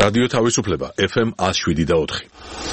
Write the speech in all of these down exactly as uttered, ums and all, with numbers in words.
რადიო თავისუფლება ეფ ემ one oh seven და four.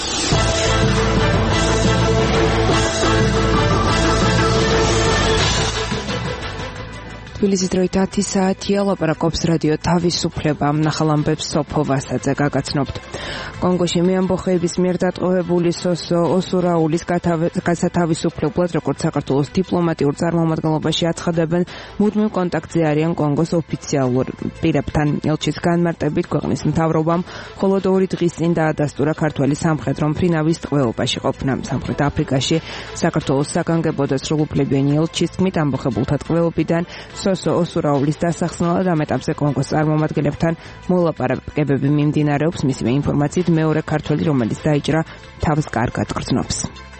თბილისის დროით ათი საათია, ლაპარაკობს რადიო თავისუფლება. ნახალ ამბებს სოფო ვასაძე გაგაცნობთ. კონგოში მეამბოხეების მიერ დატყვევებული სოსო ოსურაულის გასათავისუფლებლად, როგორც საქართველოს დიპლომატიურ წარმომადგენლობაში აცხადებენ, მუდმივ კონტაქტზე არიან კონგოს ოფიციალურ პირებთან. ელჩის განმარტებით ქვეყნის მთავრობამ მხოლოდ ორი დღის წინ დაადასტურა ქართველი სამხედრო მფრინავის ტყვეობაში ყოფნა. სამხრეთ აფრიკაში საქართველოს საგანგებო და სრულუფლებიანი ელჩის თქმით, ამბოხებულთა ტყვეობიდან სოსო ოსურაულის დასახსნელად ამ ეტაპზე კონგოს წარმომადგენლებთან მოლაპარაკებები მიმდინარეობს. მისივე ინფორმაციით, მეორე ქართველი, რომელიც დაიჭრა, თავს კარგად გრძნობს.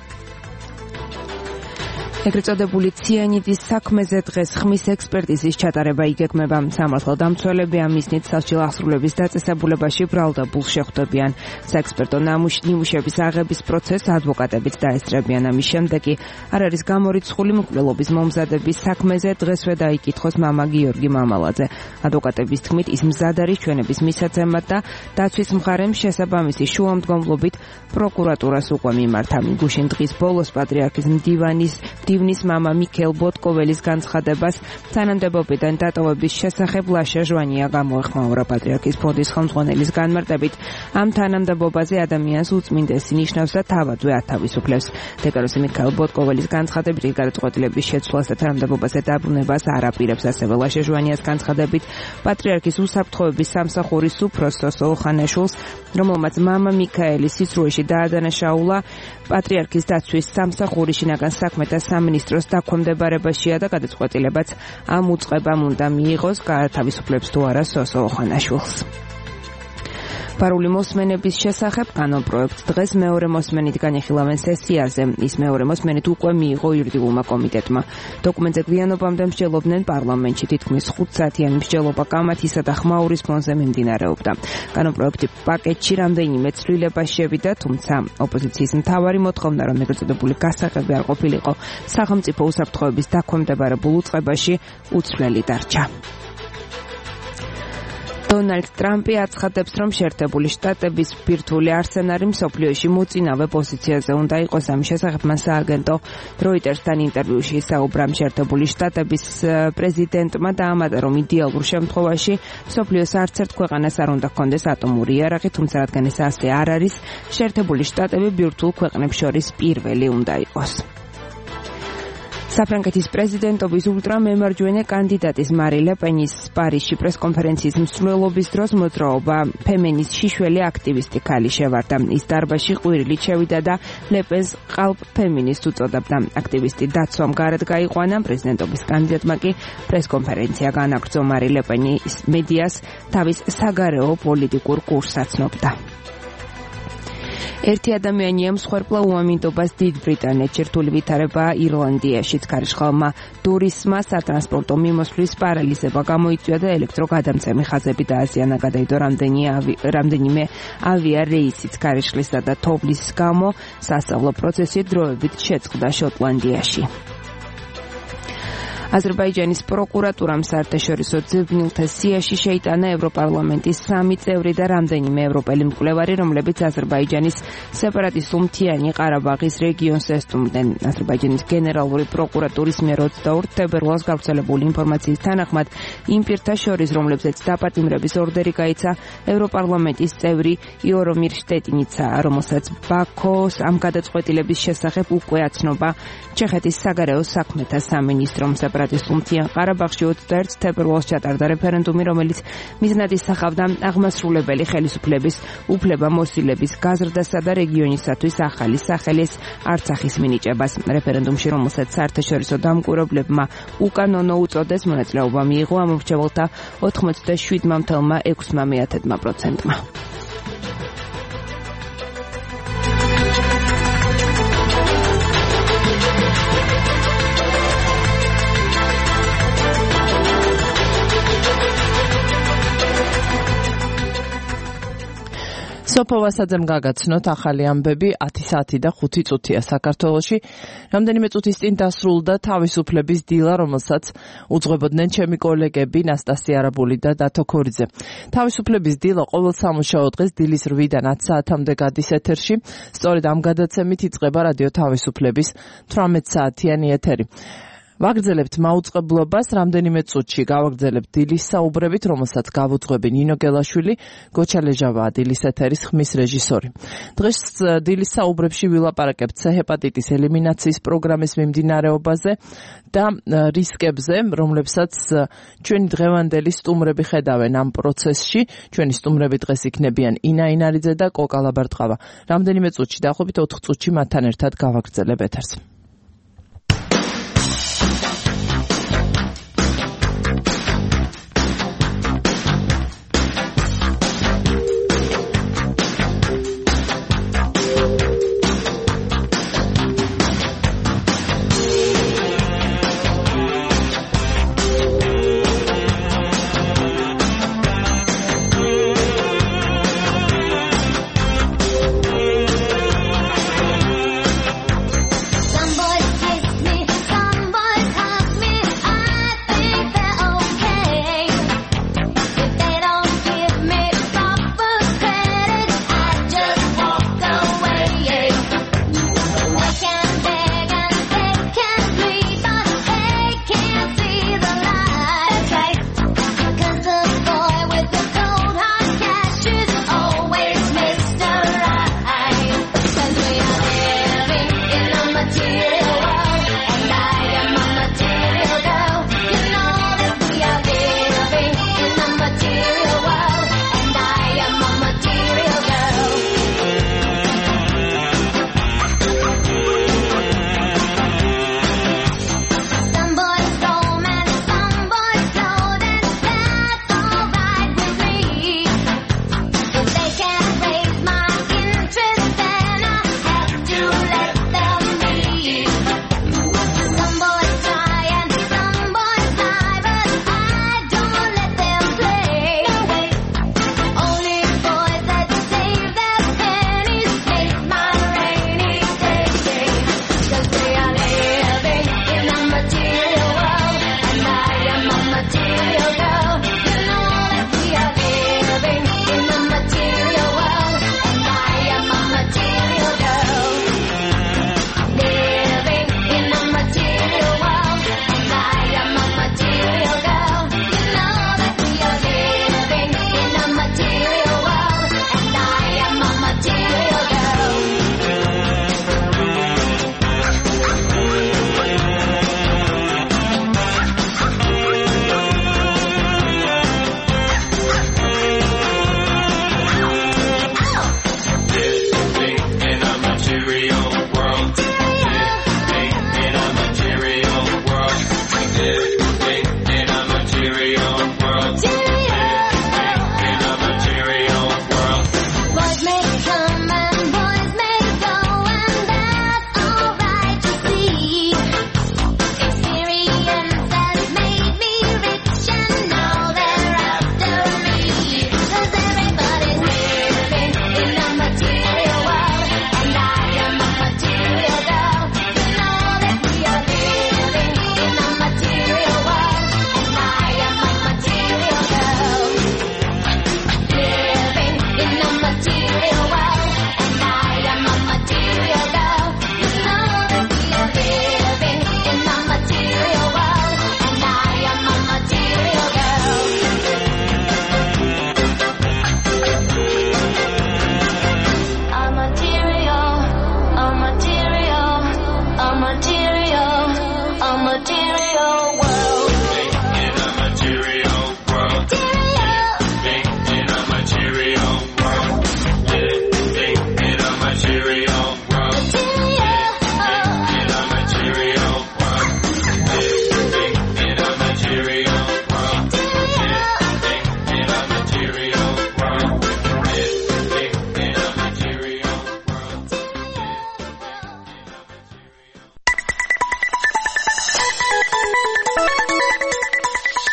ეგრეთ წოდებული ციანიდის საქმეზე დღეს ხმის ექსპერტიზის ჩატარება იგეგმება. სამართალდამცველები ამ მიზნით სასჯელ აღსრულების დაწესებულებაში ბრალდებულს შეხვდებიან. საექსპერტო ნიმუშების აღების პროცესს ადვოკატებიც დაესწრებიან. ამის შემდეგ კი არ არის გამორიცხული მკვლელობის მომზადების საქმეზე დღესვე დაიკითხოს მამა გიორგი მამალაძე. ადვოკატების თქმით, ის მზად არის ჩვენების მისაცემად და დაცვის მხარემ შესაბამისი შუამდგომლობით პროკურატურას უკვე მიმართა. გუშინ დღის ბოლოს პატრიარქის მდივანის დივნის მამა მიქელ ბოტკოველის განცხადებას თანამდებობიდან დატოვების შესახებ ლაშა ჟვანია გამოეხმაურა. პატრიარქის ფონდის ხელმძღვანელის განმარტებით, ამ თანამდებობაზე ადამიანს უწმინდესი ნიშნავს და თავადვე ათავისუფლებს. დეკანოზი მიქელ ბოტკოველის განცხადებით, გადაწყვეტილების შეცვლას და თანამდებობაზე დაბრუნებას არ აპირებს. ასევე ლაშა ჟვანიას განცხადებით, პატრიარქის უსაფრთხოების სამსახურის უფროს სოსო ოხანაშვილს, რომელმაც მამა მიქაელის სიცრუეში დაადანაშაულა, პატრიარქის დაცვის სამსახური შინაგან საქმეთა სამინისტროს დაქვემდებარებაშია და გადაწყვეტილებაც ამ უწყებამ უნდა მიიღოს, გაათავისუფლებს თუ არა სოსო ოხანაშვილს. პარული მოსმენების შესახებ კანონპროექტს დღეს მეორე მოსმენით განიხილავენ სესიაზე. ის მეორე მოსმენით უკვე მიიღო იურიდიულმა კომიტეტმა. დოკუმენტზე გვიანობამდე მსჯელობდნენ პარლამენტში. თითქმის ხუთსაათიანი მსჯელობა კამათისა და ხმაურის ფონზე მიმდინარეობდა. კანონპროექტი პაკეტში რამდენიმე ცვლილება შევიდა, თუმცა ოპოზიციის მთავარი მოთხოვნა, რომ ეგრეთ წოდებული გასაღები არ ყოფილიყო სახელმწიფო უსაფრთხოების დაქვემდებარებულ უწყებაში, უცვლელი დარჩა. დონალდ ტრამპი აცხადებს, რომ შეერთებული შტატების ბირთვული არსენალი მსოფლიოში მოწინავე პოზიციაზე უნდა იყოს. ამის შესახებ მან სააგენტო როიტერსთან ინტერვიუში ისაუბრა. შეერთებული შტატების პრეზიდენტმა დაამატა, რომ იდეალურ შემთხვევაში მსოფლიოს არც ერთ ქვეყანას არ უნდა ჰქონდეს ატომური იარაღი, თუმცა რადგან ეს ასე არ არის, შეერთებული შტატები ბირთვულ ქვეყნებს შორის პირველი უნდა იყოს. საფრანგეთის პრეზიდენტობის ულტრამემარჯვენე კანდიდატის მარი ლე პენის პარიზში პრესკონფერენციის მსვლელობის დროს მოძრაობა ფემენის შიშველი აქტივისტი ქალი შევარდა. ის დარბაზში ყვირილით შევიდა და ლე პენს ყალბ ფემინისტ უწოდებდა. აქტივისტი დაცვამ გარეთ გაიყვანა. პრეზიდენტობის კანდიდატმა კი პრესკონფერენცია განაგრძო. მარი ლე პენი მედიას თავის საგარეო პოლიტიკურ კურსს აცნობდა. ერთი ადამიანია მსხვერპლა უამინდობას დიდ ბრიტანეთში, რთული ვითარებაა ირლანდიაში. ქარიშხალმა ტურიზმმა სატრანსპორტო მიმოსვლის პარალიზება გამოიწვია და ელექტროგადამცემი ხაზები დააზიანა. გადაიდო რამდენიმე ავია რეისიც ქარიშხლისა და თოვლის გამო. სასწავლო პროცესი დროებით შეწყდა შოტლანდიაში. აზერბაიჯანის პროკურატურამ საერთაშორისო ძებნილთა სიაში შეიტანა ევროპარლამენტის სამი წევრი და რამდენიმე ევროპელი მკვლევარი, რომლებიც აზერბაიჯანის სეპარატისტულ მთიანი ყარაბაღის რეგიონს ესტუმრდნენ. აზერბაიჯანის გენერალური პროკურატურის მიერ ოცდაორ თებერვალს გავრცელებული ინფორმაციის თანახმად, იმ პირთა შორის, რომლებზეც დაპატიმრების ორდერი გაიცა, ევროპარლამენტის წევრი იორომირ შტეტინიცა, რომელსაც ბაქოს ამ გადაწყვეტილების შესახებ უკვე აცნობა ჩეხეთის საგარეო საქმეთა სამინისტრომ. სეპარატისტულ მთიან ყარაბაღში ოცდაერთი თებერვალს ჩატარდა რეფერენდუმი, რომელიც მიზნად ისახავდა აღმასრულებელი ხელისუფლების უფლებამოსილების გაზრდასა და რეგიონისათვის ახალი სახელის არცახის მინიჭებას. რეფერენდუმში, რომელსაც საერთაშორისო დამკვირვებლებმა უკანონო უწოდეს, მონაწილეობა მიიღო ამომრჩეველთა ოთხმოცდაშვიდ მამთელმა ექვსმა მეათედმა პროცენტმა. სოფო ვასაძემ გაგაცნოთ ახალი ამბები ათი საათი და ხუთი წუთია საქართველოში. რამდენიმე წუთის წინ დასრულდა თავისუფლების დილა, რომელსაც უძღვებოდნენ ჩემი კოლეგები ნასტასია არაბული და დათო ქორიძე. თავისუფლების დილა ყოველ სამუშაო დღეს დილის რვიდან ათ საათამდე გადის ეთერში. სწორედ ამ გადაცემით იწყება რადიო თავისუფლების თვრამეტ საათიანი ეთერი. ვაგრძელებთ მაუწყებლობას, რამდენიმე წუთში გავაგრძელებთ დილის საუბრებით, რომელსაც გავუძღვები ნინო გელაშვილი, გოჩა ლეჟავაა დილის ეთერის ხმის რეჟისორი. დღეს დილის საუბრებში ვილაპარაკებთ C-ჰეპატიტის ელიმინაციის პროგრამის მიმდინარეობაზე და რისკებზე, რომლებსაც ჩვენი დღევანდელი სტუმრები ხედავენ ამ პროცესში. ჩვენი სტუმრები დღეს იქნებიან ინა ინარიძე და კოკა ლაბარტყავა. რამდენიმე წუთში, დაახლოებით ოთხ წუთში მათთან ერთად გავაგრძელებ ეთერს.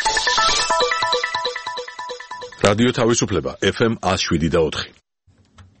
რადიო თავისუფლება ეფ ემ one oh seven და four.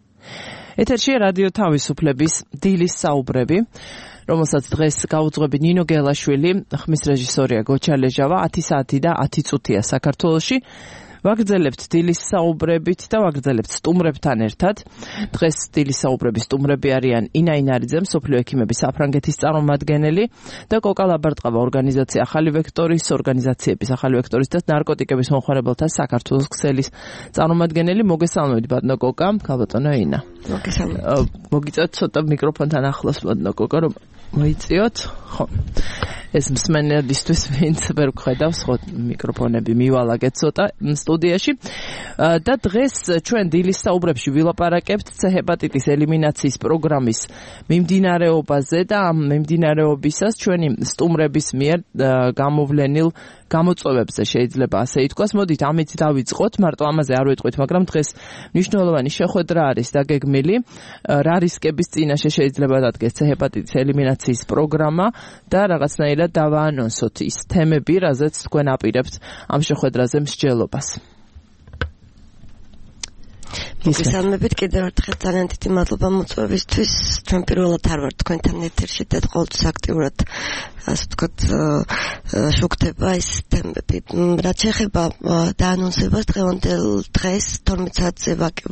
ეთერშია რადიო თავისუფლების დილის საუბრები, რომელსაც დღეს გაუძღვები ნინო გელაშვილი, ხმის რეჟისორია გოჩა ლეჟავა, ათი საათი და ათი წუთია საქართველოში. ვაგრძელებთ დილის საუბრებით და ვაგრძელებთ სტუმრებთან ერთად. დღეს დილის საუბრების სტუმრები არიან ინა ინარიძე, მსოფლიო ექიმების საფრანგეთის წარმომადგენელი და კოკა ლაბარტყავა, ორგანიზაცია ახალი ვექტორის, ორგანიზაციების ახალი ვექტორის და ნარკოტიკების მომხმარებელთა საქართველოს ქსელის წარმომადგენელი. მოგესალმებით ბატონო კოკა, ქალბატონო ინა. მოგესალმებით. მოგიწევთ ცოტა მიკროფონთან ახლოს ბატონო კოკა, რომ მოიწიოთ. ხო. ეს მსმენელისთვის ვინც ვერ გხედავს, ხო მიკროფონები მივალაგეთ ცოტა სტუდიაში. და დღეს ჩვენ დილის საუბრებში ვილაპარაკებთ C ჰეპატიტის ელიმინაციის პროგრამის მიმდინარეობაზე და ამ მიმდინარეობისას ჩვენი სტუმრების მიერ გამოვლენილ გამოწვევებზე შეიძლება ასე ითქვას. მოდით ამით დავიწყოთ, მარტო ამაზე არ ვეტყვით, მაგრამ დღეს მნიშვნელოვანი შეხვედრა არის დაგეგმილი. რა რისკების წინაშე შეიძლება დადგეს C ჰეპატიტის ელიმინაციის პროგრამა და რაღაცნაირად დავაანონსოთ ის თემები, რაზეც თქვენ აპირებთ ამ შეხვედრაზე მსჯელობას. მოგესალმებით კიდევ ერთხელ, ძალიან დიდი მადლობა მოწვევისთვის. ჩვენ პირველად არ ვართ თქვენთან ეთერში და ყოველთვის აქტიურად ასე ვთქვათ შუქდება ეს თემები. რაც შეეხება დაანონსებას, დღევანდელ დღეს თორმეტ საათზე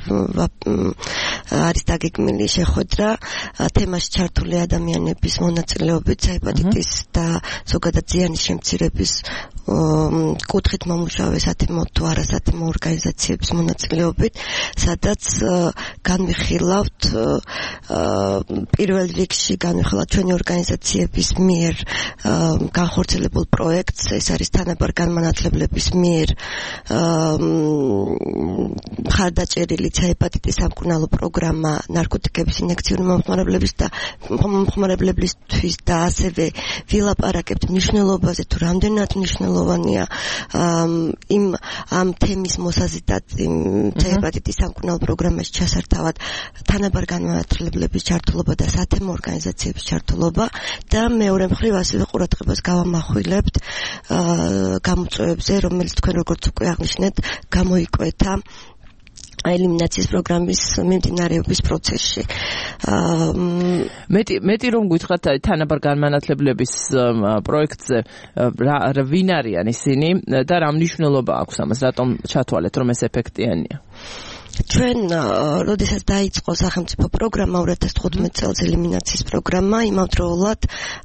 არის დაგეგმილი შეხვედრა თემაში ჩართული ადამიანების მონაწილეობით C ჰეპატიტის და ზოგადად ზიანის შემცირების კუთხით მომუშავე სათემო თუ არასათემო ორგანიზაციების მონაწილეობით, სადაც განვიხილავთ პირველ რიგში განვიხილავთ ჩვენი ორგანიზაციების მიერ განხორციელებულ პროექტს. ეს არის თანაბარ განმანათლებლების მიერ მხარდაჭერილი C ჰეპატიტის სამკურნალო პროგრამა ნარკოტიკების ინექციური მომხმარებლების და მომხმარებლებისთვის და ასევე ვილაპარაკებთ მნიშვნელობაზე, თუ რამდენად მნიშვნელოვანია იმ ამ თემის მოსაზიდად C ჰეპატიტის სამკურნალო პროგრამაში ჩასართავად თანაბარ განმანათლებლების ჩართულობა და სათემო ორგანიზაციების ჩართულობა და მეორე მხრივ ასევე ყურადღებას გავამახვილებთ გამოწვევებზე, რომელიც თქვენ როგორც უკვე აღნიშნეთ, გამოიკვეთა ელიმინაციის პროგრამის მიმდინარეობის პროცესში. მეტი მეტი რომ გითხრათ თანაბარ განმანათლებლების პროექტზე რა ვინ არიან ისინი და რა მნიშვნელობა აქვს ამას, რატომ ჩათვალეთ რომ ეს ეფექტიანია? ჩვენ როდესაც დაიწყო სახელმწიფო პროგრამა ორი ათას თხუთმეტ წელს ელიმინაციის პროგრამა, იმავდროულად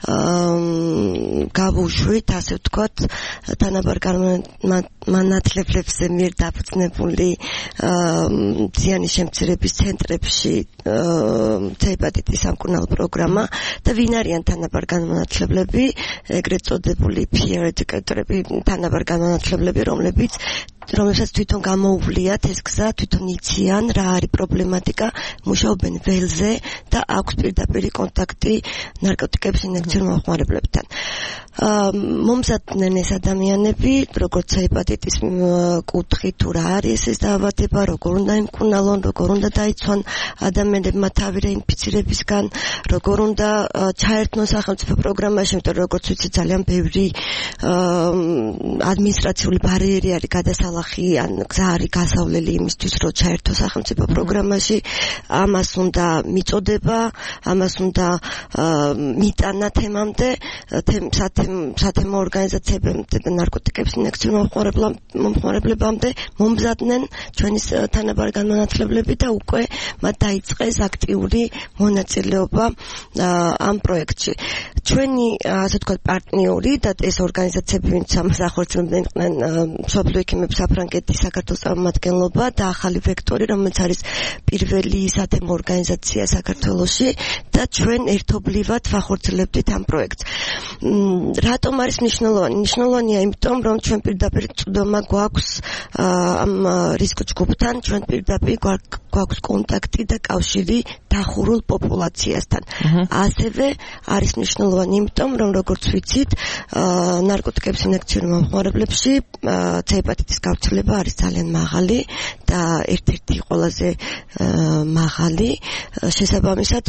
გავუშვით, ასე ვთქვათ, თანაბარ განმანათლებლებზე მიერ დაფუძნებული ზიანის შემცირების ცენტრებში C ჰეპატიტის სამკურნალო პროგრამა და ვინ არიან თანაბარ განმანათლებლები, ეგრეთ წოდებული peer educator-ები, თანაბარ განმანათლებლები, რომლებიც რომელსაც თვითონ გამოუვლიათ ეს გზა, თვითონ იციან რა არის პრობლემატიკა, მუშაობენ ველზე და აქვს პირდაპირი კონტაქტი ნარკოტიკების ინექციურ მომხმარებლებთან. მომზადდნენ ეს ადამიანები, როგორც C ჰეპატიტის კუთხით, თუ რა არის ეს დაავადება, როგორ უნდა იმკურნალონ, როგორ უნდა დაიცვან ადამიანებმა თავი რეინფიცირებისგან, როგორ უნდა ჩაერთონ სახელმწიფო პროგრამაში, იმიტომ რომ როგორც ვიცით, ძალიან ბევრი ადმინისტრაციული ბარიერი არის გადასალახი, ან გზა არის გასავლელი იმისთვის, რომ ჩაერთო სახელმწიფო პროგრამაში. ამას უნდა მიწოდება, ამას უნდა მიტანა თემამდე, სათემო ორგანიზაციებამდე და ნარკოტიკების ინექციურ მომხმარებლებამდე მომზადდნენ ჩვენი თანაბარ განმანათლებლები და უკვე მათ დაიწყეს აქტიური მონაწილეობა ამ პროექტში. ჩვენი ასე ვთქვათ პარტნიორი და ეს ორგანიზაციები, ვინც ამას ახორციელებდნენ, იყვნენ მსოფლიო ექიმების საფრანგეთის საქართველოს წარმომადგენლობა და ახალი ვექტორი, რომელიც არის პირველი სათემო ორგანიზაცია საქართველოში და ჩვენ ერთობლივად ვახორციელებდით ამ პროექტს. რატომ არის მნიშვნელოვანი? მნიშვნელოვანია იმიტომ, რომ ჩვენ პირდაპირ წვდომა გვაქვს ამ რისკ ჯგუფთან, ჩვენ პირდაპირ გვაქვს კონტაქტი და კავშირი დახურულ პოპულაციასთან. ასევე არის მნიშვნელოვანი იმიტომ, რომ როგორც ვიცით, ნარკოტიკების ინექციურ მომხმარებლებში C ჰეპატიტის გავრცელება არის ძალიან მაღალი და ერთ-ერთი ყველაზე მაღალი. შესაბამისად, თუ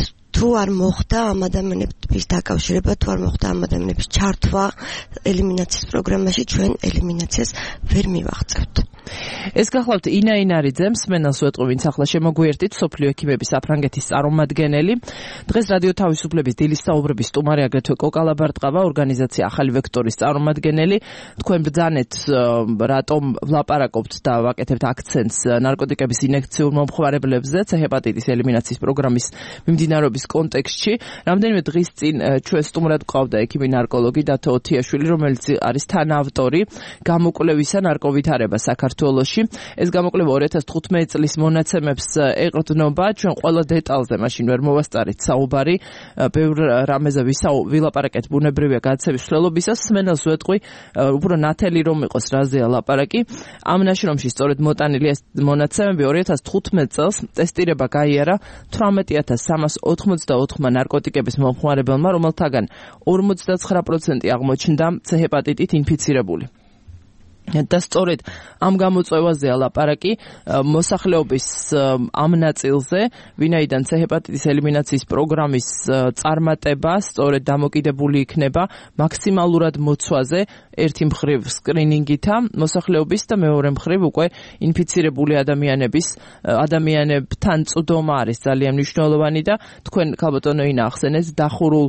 თუ არ მოხდა ამ ადამიანების დაკავშირება, თუ არ მოხდა ამ ადამიანების ჩართვა ელიმინაციის პროგრამაში, ჩვენ ელიმინაციას ვერ მივაღწევთ. ეს გახლავთ ინა ინარიძე, მსმენელს ვეტყვი, ვინც ახლა შემოგვიერთით, სოფლიო ექიმების საფრანგეთის წარმომადგენელი. დღეს რადიო თავისუფლების დილის საუბრების სტუმარი, აგრეთვე კოკალა ბარტყავა, ორგანიზაცია ახალი ვექტორის წარმომადგენელი. თქვენ ბრძანეთ, რატომ ვლაპარაკობთ და ვაკეთებთ აქცენტს ნარკოტიკების ინექციურ მომხმარებლებზე, ცე-ჰეპატიტის ელიმინაციის პროგრამის მიმდინარეობის კონტექსტში. რამდენიმე დღის წინ ჩვენ სტუმრად გვყავდა ექიმი ნარკოლოგი დათო ოთიაშვილი, რომელიც არის თანაავტორი გამოკვლევისა ნარკოვითარება საქართველოში. ეს გამოკვლევა ორი ათას თხუთმეტი წლის მონაცემებს ეყრდნობა. ჩვენ ყველა დეტალზე მაშინ ვერ მოვასწარით საუბარი. ბევრ რამეზე ვილაპარაკეთ ბუნებრივია გადაცევის მსვლელობისას. მსმენელს ვეტყვი, უფრო ნათელი რომ იყოს რაზეა ლაპარაკი. ამ ნაშრომში სწორედ მოტანილი ეს მონაცემები ორი ათას თხუთმეტი წელს ტესტირება გაიარა თვრამეტი ათას სამას ოთხმოცდაოთხმა ნარკოტიკების მომხმარებელმა, რომელთაგან ორმოცდაცხრა პროცენტი აღმოჩნდა ცე-ჰეპატიტით ინფიცირებული. და სწორედ ამ გამოწვევაზეა ლაპარაკი მოსახლეობის ამ ნაწილზე, ვინაიდან ცე-ჰეპატიტის ელიმინაციის პროგრამის წარმატება სწორედ დამოკიდებული იქნება მაქსიმალურად მოცვაზე, ერთი მხრივ სკრინინგითა მოსახლეობის და მეორე მხრივ უკვე ინფიცირებული ადამიანების ადამიანებთან წვდომა არის ძალიან მნიშვნელოვანი და თქვენ ქალბატონო ინა ახსენეთ დახურულ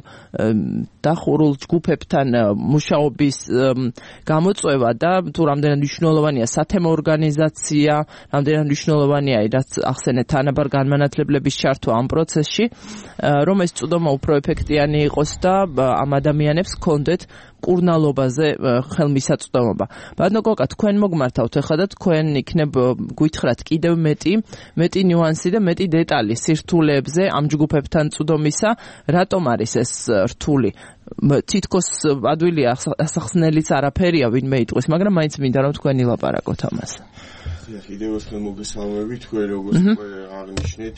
დახურულ ჯგუფებთან მუშაობის გამოწვევა და თუ რამდენად მნიშვნელოვანია სათემო ორგანიზაცია, რამდენად მნიშვნელოვანია რაც ახსენეთ თანაბარ განმანათლებლების ჩართვა ამ პროცესში, რომ ეს წვდომა უფრო ეფექტიანი იყოს და ამ ადამიანებს ჰქონდეთ კურნალობაზე ხელმისაწვდომობა. ბატონო კოკა, თქვენ მოგმართავთ ახლა და თქვენ იქნებ გვითხრათ კიდევ მეტი, მეტი ნიუანსი და მეტი დეტალი სირთულეებზე ამ ჯგუფებთან წვდომისა, რატომ არის ეს რთული? თითქოს ადვილია ასახსნელიც არაფერია ვინმე იტყვის, მაგრამ მაინც მინდა რომ თქვენი ლაპარაკოთ ამაზე. კიდევ ერთხელ მოგესალმებით, თქვენ როგორც აღნიშნეთ,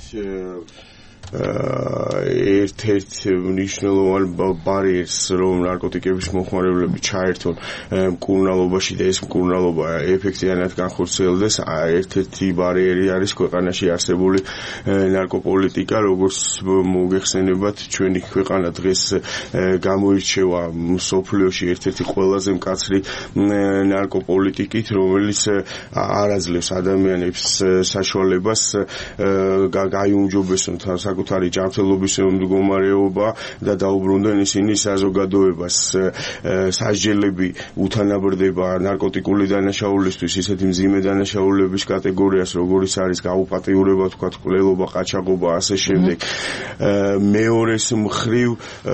ერთ-ერთ მნიშვნელოვან ბარიერს რომ ნარკოტიკების მომხმარებლები ჩაერთონ მკურნალობაში და ეს მკურნალობა ეფექტიანად განხორციელდეს, ერთ-ერთი ბარიერი არის ქვეყანაში არსებული ნარკოპოლიტიკა, როგორც მოგეხსენებათ, ჩვენი ქვეყანა დღეს გამოირჩევა მსოფლიოში ერთ-ერთი ყველაზე მკაცრი ნარკოპოლიტიკით, რომელიც არ აძლევს ადამიანებს საშუალებას გაიუმჯობესონ საკუთარი ჯანმრთელობის მდგომარეობა და დაუბრუნდნენ ისინი საზოგადოებას. სასჯელები უთანაბრდება ნარკოტიკული დანაშაულისთვის ისეთი მძიმე დანაშაულების კატეგორიას, როგორიც არის გაუპატიურება, თქვა კვლელობა, ყაჩაღობა, ასე შემდეგ. მეორეს მხრივ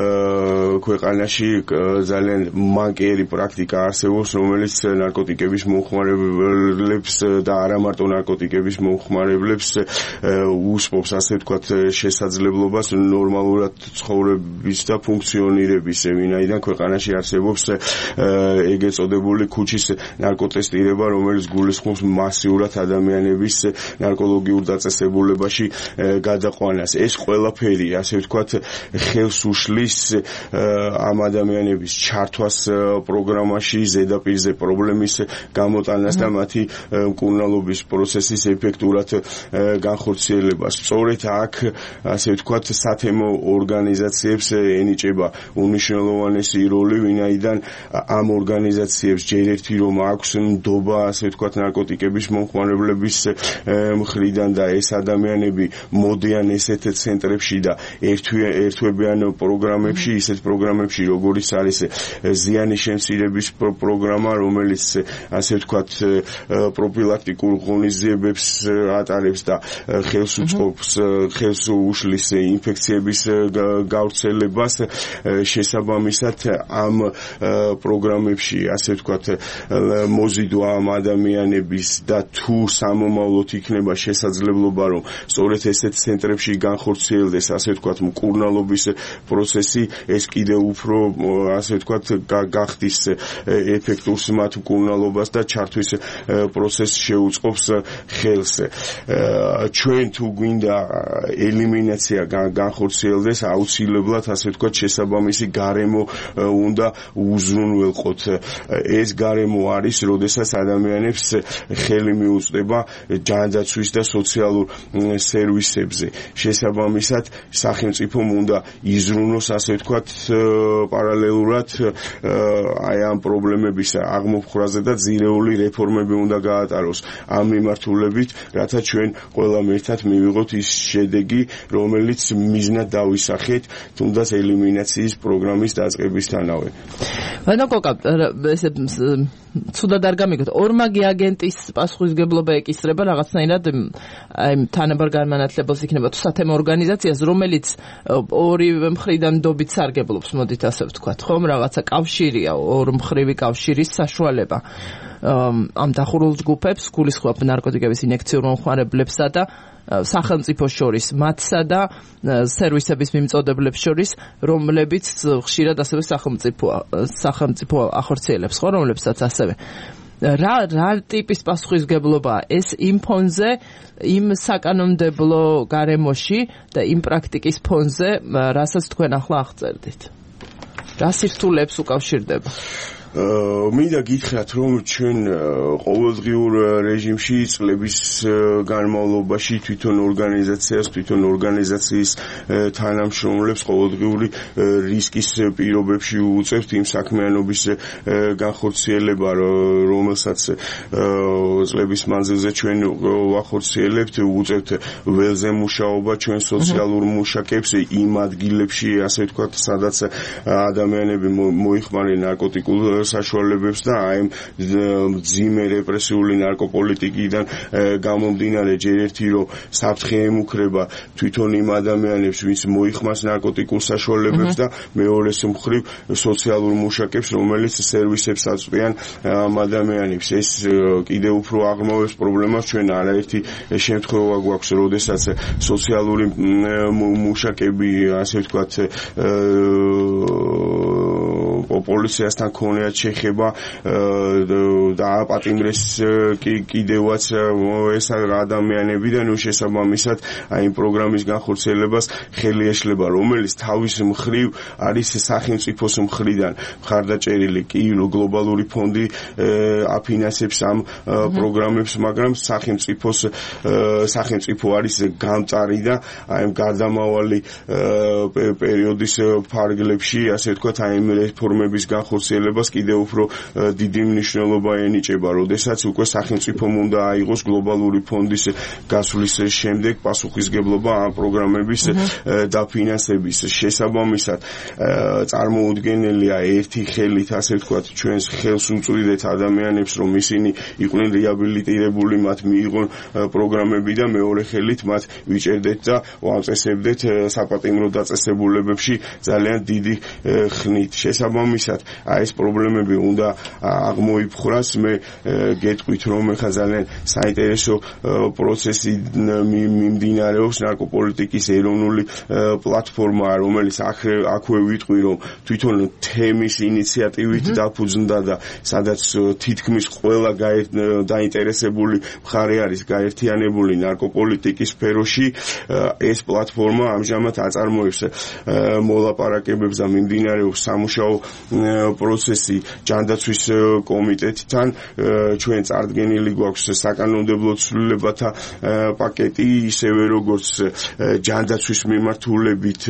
ქვეყანაში ძალიან მანკიერი პრაქტიკა არსებობს, რომელიც ნარკოტიკების მომხმარებლებს და არა მარტო ნარკოტიკების მომხმარებლებს უსპობს, ასე ვთქვათ, შესაძლებლობას ნორმალურად ცხოვრების და ფუნქციონირების, ვინაიდან ქვეყანაში არსებობს ეგრეთ წოდებული ქუჩის ნარკოტესტირება, რომელიც გულისხმობს მასიურად ადამიანების ნარკოლოგიურ დაწესებულებაში გადაყვანას. ეს ყველაფერი, ასე ვთქვათ, ხელს უშლის ამ ადამიანების ჩართვას პროგრამაში, ზედაპირზე პრობლემის გამოტანას და მათი მკურნალობის პროცესის ეფექტურად განხორციელებას. სწორედ აქ, ასე ვთქვათ, სათემო ორგანიზაციებს ენიჭება უნიშნელოვანესი როლი, ვინაიდან ამ ორგანიზაციებს ჯერ ერთი რომ აქვს ნდობა, ასე ვთქვათ, ნარკოტიკების მომხმარებლების მხრიდან და ეს ადამიანები მოდიან ესეთ ცენტრებში და ერთვებიან პროგრამებში, ისეთ პროგრამებში, როგორიც არის ზიანის შემცირების პროგრამა, რომელიც, ასე ვთქვათ, პროფილაქტიკურ ღონისძიებებს ატარებს და ხელს უწყობს ხელს უშლის ინფექციების გავრცელებას. შესაბამისად ამ პროგრამებში, ასე ვთქვათ, მოზიდვა ამ ადამიანების და თუ სამომავლოდ იქნება შესაძლებლობა, რომ სწორედ ესეთ ცენტრებში განხორციელდეს, ასე ვთქვათ, მკურნალობის პროცესი, ეს კიდევ უფრო, ასე ვთქვათ, გახდის ეფექტურს მათ მკურნალობას და ჩართვის პროცესს შეუწყობს ხელს. ჩვენ თუ გვინდა ელიმინ ელიმინაცია განხორციელდეს, აუცილებლად ასე ვთქვათ შესაბამისი გარემო უნდა უზრუნველყოთ. ეს გარემო არის, როდესაც ადამიანებს ხელი მიუწვდება ჯანდაცვის და სოციალურ სერვისებზე. შესაბამისად სახელმწიფომ უნდა იზრუნოს ასე ვთქვათ პარალელურად აი ამ პრობლემების აღმოფხვრაზე და ძირეული რეფორმები უნდა გაატაროს ამ მიმართულებით, რათა ჩვენ ყველამ ერთად მივიღოთ ის შედეგი, რომელიც მიზნად დავისახეთ, თუნდაც ელიმინაციის პროგრამის დაწყებისთანავე. ანუ კოკა ესე ცუდად არ გამიგოთ, ორმაგი აგენტის პასუხისმგებლობა ეკისრება რაღაცნაირად აი თანაბარ განმანათლებელს იქნება თუ სათემო ორგანიზაციას, რომელიც ორივე მხრიდან დობით სარგებლობს, მოდით ასე ვთქვათ, ხომ რაღაცა კავშირია, ორმხრივი კავშირის საშუალება ამ დახურულ ჯგუფებს, გულისხმობ ნარკოტიკების ინექციურ მომხმარებლებსა და სახელმწიფოს შორის, მათსა და სერვისების მიმწოდებლებს შორის, რომლებიც ხშირად ასევე სახელმწიფოა, სახელმწიფო ახორციელებს, ხო, რომლებსაც ასევე რა რა ტიპის პასუხისმგებლობაა ეს იმ ფონზე, იმ საკანონმდებლო გარემოში და იმ პრაქტიკის ფონზე, რასაც თქვენ ახლა აღწერდით. რა სირთულეებს უკავშირდება? მინდა გითხრათ, რომ ჩვენ ყოველდღიურ რეჟიმში წლების განმავლობაში თვითონ ორგანიზაციას, თვითონ ორგანიზაციის თანამშრომლებს ყოველდღიური რისკის პირობებში უწევთ იმ საქმიანობის განხორციელება, რომელსაც წლების მანძილზე ჩვენ ვახორციელებთ, უწევთ ველზე მუშაობა ჩვენ სოციალურ მუშაკებს იმ ადგილებში, ასე ვთქვათ, სადაც ადამიანები მოიხმარენ ნარკოტიკულ საშუალებებს და აი მძიმე რეპრესიული ნარკოპოლიტიკიდან გამომდინარე ჯერ ერთი რომ საფრთხე ემუქრება თვითონ იმ ადამიანებს, ვინც მოიხმარს ნარკოტიკულ საშუალებებს და მეორეს მხრივ სოციალურ მუშაკებს, რომელიც სერვისებს აწვდიან ამ ადამიანებს. ეს კიდევ უფრო აღმოვებს პრობლემას. ჩვენ არაერთი შემთხვევა გვაქვს, როდესაც სოციალური მუშაკები, ასე ვთქვათ, პოლიციასთან ქონიათ შეხება და აპატიმრეს კიდევაც ეს ადამიანები და ნუ შესაბამისად აი იმ პროგრამის განხორციელებას ხელი ეშლება, რომელიც თავის მხრივ არის სახელმწიფოს მხრიდან მხარდაჭერილი, კი გლობალური ფონდი აფინანსებს ამ პროგრამებს, მაგრამ სახელმწიფოს სახელმწიფო არის გამწარი და აი ამ გარდამავალი პერიოდის ფარგლებში, ასე ვთქვათ, აი იმ რეფორმების განხორციელებას კიდევ უფრო დიდი მნიშვნელობა ენიჭება, როდესაც უკვე სახელმწიფომ უნდა აიღოს გლობალური ფონდის გასვლის შემდეგ პასუხისმგებლობა ამ პროგრამების დაფინანსების შესაბამისად. წარმოუდგენელია ერთი ხელით, ასე ვთქვათ, ჩვენს ხელს უწვდით ადამიანებს, რომ ისინი იყვნენ რეაბილიტირებული, მათ მიიღონ პროგრამები და მეორე ხელით მათ ვიჭერდეთ და ვამწესებდეთ საპატიმრო დაწესებულებებში ძალიან დიდი ხნით. შესაბამისად, აი ეს პრობლემები უნდა აღმოიფხვრას. მე გეტყვით, რომ ეხლა ძალიან საინტერესო პროცესი მიმდინარეობს ნარკოპოლიტიკის ეროვნული პლატფორმა, რომელიც აქვე ვიტყვი, რომ თვითონ თემის ინიციატივით დაფუძნდა და სადაც თითქმის ყველა დაინტერესებული მხარე არის გაერთიანებული ნარკოპოლიტიკის სფეროში. ეს პლატფორმა ამჟამად აწარმოებს მოლაპარაკებებს და მიმდინარეობს სამუშაო პროცესი ჯანდაცვის კომიტეტთან. ჩვენ წარდგენილი გვაქვს საკანონმდებლო ცვლილებათა პაკეტი, ისევე როგორც ჯანდაცვის მიმართულებით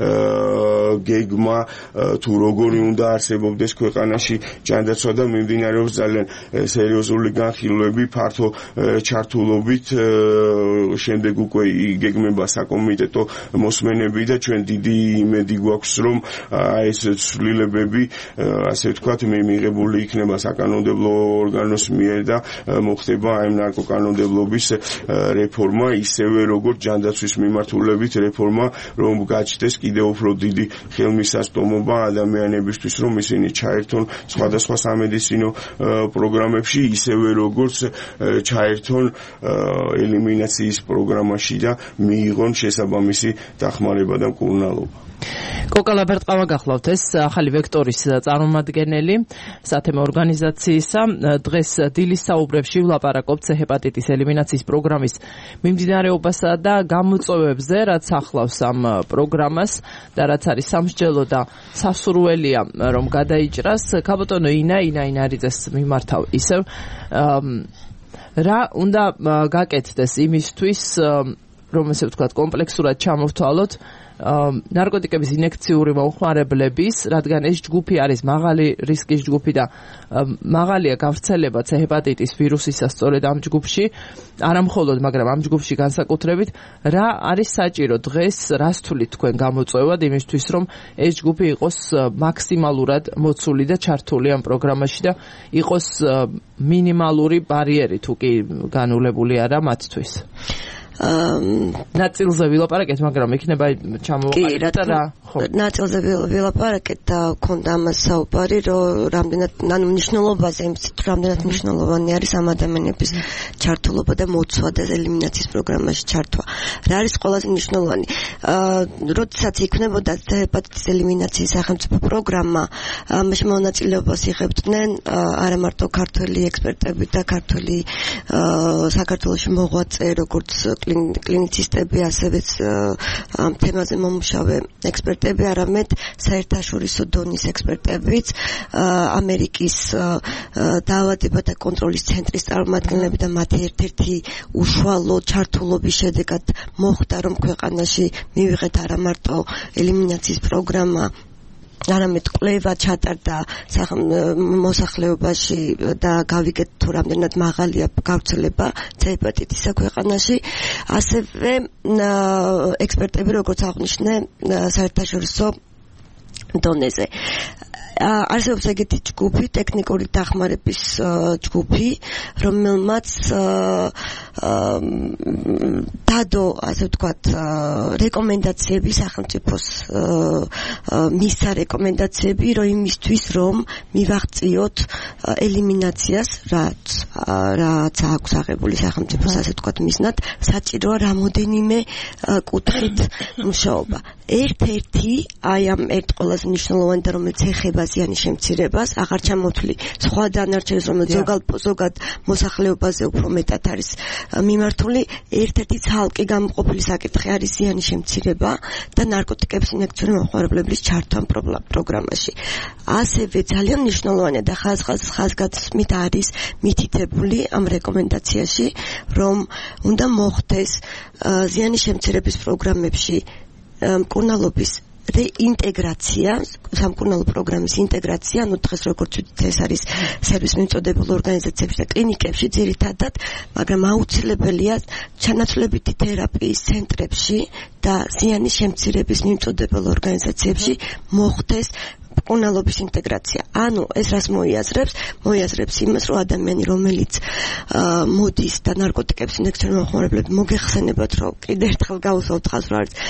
გეგმა, თუ როგორი უნდა არსებობდეს ქვეყანაში ჯანდაცვა და მიმდინარეობს ძალიან სერიოზული განხილვები ფართო ჩართულობით. შემდეგ უკვე იგეგმება საკომიტეტო მოსმენები და ჩვენ დიდი იმედი გვაქვს, რომ ეს ცვლილებები, ასე ვთქვათ, მიღებული იქნება საკანონმდებლო ორგანოს მიერ და მოხდება აი ნარკოკანონმდებლობის რეფორმა, ისევე როგორც ჯანდაცვის მიმართულებით რეფორმა, რომ გაჩნდეს კიდევ უფრო დიდი ხელმისაწვდომობა ადამიანებისთვის, რომ ისინი ჩაერთონ სხვადასხვა სამედიცინო პროგრამებში, ისევე როგორც ჩაერთონ ელიმინაციის პროგრამაში და მიიღონ შესაბამისი დახმარება და მკურნალობა. კოკა ლაბერტყავა გახლავთ, ეს ახალი ვექტორი სექტორის წარმომადგენელი სათემო ორგანიზაციისა. დღეს დილის საუბრებში ვლაპარაკობთ ჰეპატიტის ელიმინაციის პროგრამის მიმდინარეობასა და გამოწვევებზე, რაც ახლავს ამ პროგრამას და რაც არის სამსჯელო და სასურველია რომ გადაიჭრას. ქაბატონო ინა ინა ინარიძეს მიმართავ ისევ რა უნდა გაკეთდეს იმისთვის რომ ესე ვთქვათ კომპლექსურად ჩამოვთვალოთ ნარკოტიკების ინექციური მომხმარებლების, რადგან ეს ჯგუფი არის მაღალი რისკის ჯგუფი და მაღალია გავრცელება ჰეპატიტის ვირუსისა სწორედ ამ ჯგუფში, არა მხოლოდ, მაგრამ ამ ჯგუფში განსაკუთრებით, რა არის საჭირო დღეს, რას თვლით თქვენ გამოწვევად იმისთვის, რომ ეს ჯგუფი იყოს მაქსიმალურად მოცული და ჩართული ამ პროგრამაში და იყოს მინიმალური ბარიერი თუ კი განულებული არა მათთვის. ნაწილზე ვილაპარაკეთ, მაგრამ იქნება ჩამოვყალიბდეთ და რა ხო ნაწილზე ვილაპარაკეთ და ქონდა ამას საუბარი, რომ რამდენად ანუ მნიშვნელობაზე, იმით რამდენად მნიშვნელოვანი არის ამ ადამიანების ჩართულობა და მოცვა და ელიმინაციის პროგრამაში ჩართვა. რა არის ყველაზე მნიშვნელოვანი? როდესაც იქნებოდა ჰეპატიტის ელიმინაციის სახელმწიფო პროგრამა, ამაში მონაწილეობას იღებდნენ არა მარტო ქართველი ექსპერტები და ქართველი საქართველოში მოღვაწე, როგორც კლინიცისტები, ასევე ამ თემაზე მომუშავე ექსპერტები, არამედ საერთაშორისო დონის ექსპერტებიც, ამერიკის დაავადებათა და კონტროლის ცენტრის წარმომადგენლები და მათი ერთ-ერთი უშუალო ჩართულობის შედეგად მოხდა, რომ ქვეყანაში მივიღეთ არა მარტო ელიმინაციის პროგრამა, არამედ კვლევა ჩატარდა მოსახლეობაში და გავიგეთ თუ რამდენად მაღალია გავრცელება ჰეპატიტისა ქვეყანაში. ასევე ექსპერტები, როგორც აღნიშნე, საერთაშორისო დონეზე. არსებობს ეგეთი ჯგუფი, ტექნიკური დახმარების ჯგუფი, რომელმაც დადო, ასე ვთქვათ, რეკომენდაციები სახელმწიფოს მისცა რეკომენდაციები, რომ იმისთვის, რომ მივაღწიოთ ელიმინაციას, რაც რაც აქვს აღებული სახელმწიფოს, ასე ვთქვათ, მიზნად, საჭიროა რამოდენიმე კუთხით მუშაობა. ერთ-ერთი, აი ამ ერთ ყველაზე მნიშვნელოვანი და რომელიც ეხება ზიანის შემცირებას, აღარ ჩამოთვლი სხვა დანარჩენს, რომელიც ზოგად ზოგად მოსახლეობაზე უფრო მეტად არის მიმართული, ერთ-ერთი ცალკე გამოყოფილი საკითხი არის ზიანის შემცირება და ნარკოტიკების ინექციური მომხმარებლების ჩართვა პროგრამაში. ასევე ძალიან მნიშვნელოვანია და ხაზგასმით არის მითითებული ამ რეკომენდაციაში, რომ უნდა მოხდეს ზიანის შემცირების პროგრამებში მკურნალობის რეინტეგრაცია, სამკურნალო პროგრამის ინტეგრაცია, ანუ დღეს როგორც ვთქვით, ეს არის სერვისს მიმწოდებულ ორგანიზაციებში და კლინიკებში ძირითადად, მაგრამ აუცილებელია ჩანაცვლებითი თერაპიის ცენტრებში და ზიანის შემცირების მიმწოდებელ ორგანიზაციებში მოხდეს მკურნალობის ინტეგრაცია. ანუ ეს რას მოიაზრებს? მოიაზრებს იმას, რომ ადამიანი, რომელიც მოდის და ნარკოტიკების ინექციური მომხმარებლები მოგეხსენებათ, რომ კიდევ ერთხელ გავუსვათ ხაზს, რომ არის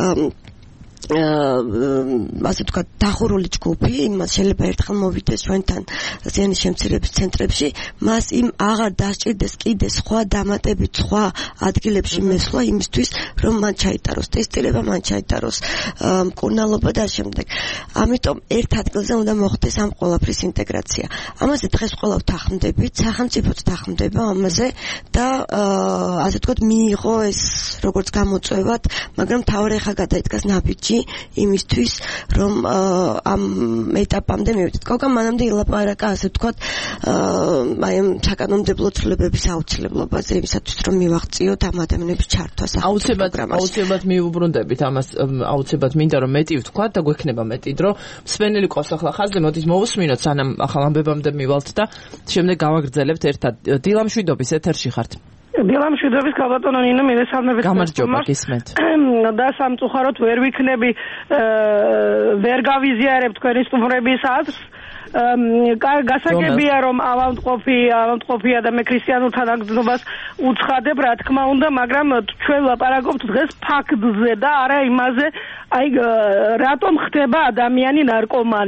ასე ვთქვათ, დახურული ჯგუფი, იმას შეიძლება ერთხელ მოვიდეს ჩვენთან ზიანის შემცირების ცენტრებში, მას იმ აღარ დასჭირდეს კიდე სხვა დამატებით სხვა ადგილებში მესვლა იმისთვის, რომ მან ჩაიტაროს ტესტირება, მან ჩაიტაროს მკურნალობა და შემდეგ. ამიტომ ერთ ადგილზე უნდა მოხდეს ამ ყველაფრის ინტეგრაცია. ამაზე დღეს ყველა ვთანხმდებით, სახელმწიფოც თანხმდება ამაზე და ასე ვთქვათ, მიიღო ეს როგორც გამოწვევად, მაგრამ თავი ხა გადაიდგას ნაბიჯი იმისთვის, რომ ამ ეტაპამდე მივიდეთ. კოკა მანამდე ილაპარაკა, ასე ვთქვათ, აი ამ საკანონმდებლო ცვლილებების აუცილებლობაზე, იმისათვის, რომ მივაღწიოთ ამ ადამიანების ჩართვას. აუცილებლად, აუცილებლად მიუბრუნდებით ამას, აუცილებლად მინდა რომ მეტი ვთქვათ და გვექნება მეტი დრო. მსმენელი ყავს ახლა ხაზზე, მოდით მოვუსმინოთ, სანამ ახალ ამბებამდე მივალთ და შემდეგ გავაგრძელებთ ერთად. დილამშვიდობის ეთერში ხართ. დილამშვიდობის ქალბატონო ნინო, მივესალმებით. გამარჯობა, გისმენთ. და სამწუხაროდ ვერ ვიქნები, ვერ გავიზიარებ თქვენი სტუმრების აზრს. გასაგებია რომ ავადმყოფი ავადმყოფია და მე ქრისტიანულ თანაგზნობას უცხადებ, რა თქმა უნდა, მაგრამ ჩვენ ლაპარაკობთ დღეს ფაქტზე და არა იმაზე, აი რატომ ხდება ადამიანი ნარკომანი.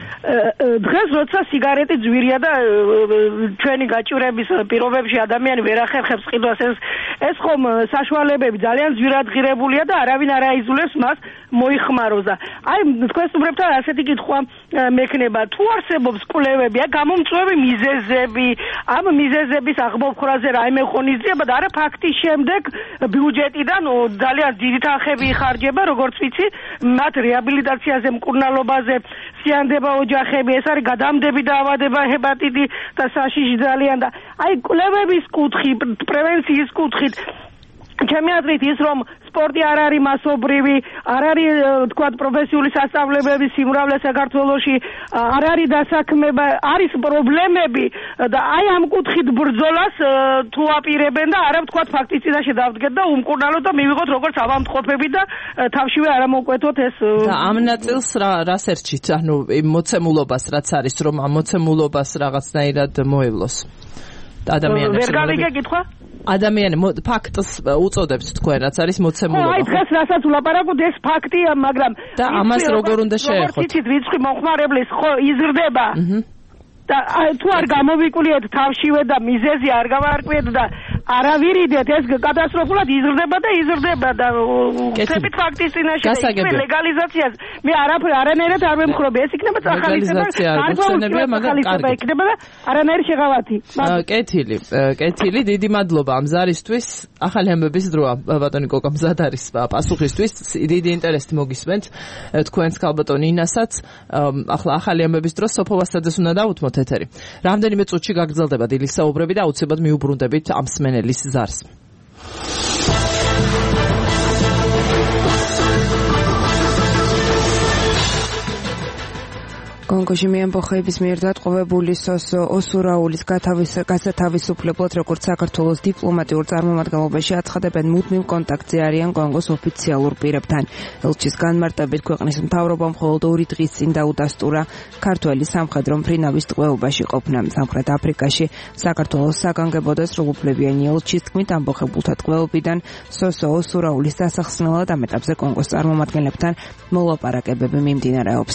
დღეს როცა სიგარეტი ძვირია და ჩვენი გაჭირების პირობებში ადამიანი ვერ ახერხებს ყიდვას ეს ეს ხომ საშუალებები ძალიან ძვირად ღირებულია და არავინ არ აიძულებს მას მოიხმაროს და აი თქვენს უბრალოდ ასეთი კითხვა მექნება თუ არსებობს კვლევები აი გამომწვევი მიზეზები ამ მიზეზების აღმოფხვრაზე რაიმე ღონისძიება და არა ფაქტის შემდეგ ბიუჯეტიდან ძალიან დიდი თანხები იხარჯება როგორც ვიცი მათ რეაბილიტაციაზე მკურნალობაზე სიანდება ოჯახები ეს არის გადამდები დაავადება ჰეპატიტი და საშიში ძალიან და აი კვლევების კუთხით პრევენციის კუთხით ჩემი აზრით ის რომ სპორტი არ არის მასობრივი არ არის თქვა პროფესიული სასწავლებლების სიმრავლე საქართველოში არ არის დასაქმება არის პრობლემები და აი ამ კუთხით ბრძოლას თუ აპირებენ და არა თქვა ფაქტის წინაშე დავდგეთ და უმკურნალოთ და მივიღოთ როგორც ავადმყოფები და თავშივე არ ამოკვეთოთ ეს და ამ ნაწილს რა რას ერჩით ანუ მოცემულობას რაც არის რომ ამ მოცემულობას რაღაცნაირად მოევლოს ადამიანებს ვერ გავიგე კითხვა ადამიანი ფაქტს უწოდებთ თქვენ რაც არის მოცემულობა. აი დღეს რასაც ვლაპარაკობ ეს ფაქტია, მაგრამ და ამას როგორ უნდა შეეხოთ? როგორც იცით, რიცხვი მომხმარებლის ხო იზრდება. და თუ არ გამოვიკვლიეთ თავშივე და მიზეზი არ გავარკვიეთ და არავირიდეთ ეს კატასტროფულად იზრდება და იზრდება და ხებით ფაქტის წინაშე ლეგალიზაციას მე არაფერ არანაირად არ ვემხრობი ეს იქნება წახალისება გასაგებია მაგრამ კარგი იქნება და არანაირი შეღავათი კეთილი კეთილი დიდი მადლობა ამ ზარისთვის ახალი ამბების დროა ბატონი კოკა მზად არის პასუხისთვის დიდი ინტერესით მოგისმენთ თქვენს ქალბატონ ინასაც ახლა ახალი ამბების დროს სოფო ვასაძეს უნდა დავუთმოთ ეთერი. რამდენიმე წუთში გაგრძელდება დილის საუბრები და აუცილებლად მიუბრუნდებით ამ მსმენელის ზარს. კონგოში მიემბოხეების მიერ დატყვევებული სოსო ოსურაულის გასათავისუფლებლად როგორც საქართველოს დიპლომატიურ წარმომადგენლობაში აცხადებენ მუდმივ კონტაქტზე არიან კონგოს ოფიციალურ პირებთან. ელჩის განმარტებით ქვეყნის მთავრობამ მხოლოდ ორი დღის წინ დაუდასტურა ქართველი სამხედრო მფრინავის ტყვეობაში ყოფნა სამხრეთ აფრიკაში. საქართველოს საგანგებო და სრულუფლებიანი ელჩის თქმით ამბოხებულთა ტყვეობიდან სოსო ოსურაულის დასახსნელად ამ ეტაპზე კონგოს წარმომადგენლებთან მოლაპარაკებები მიმდინარეობს.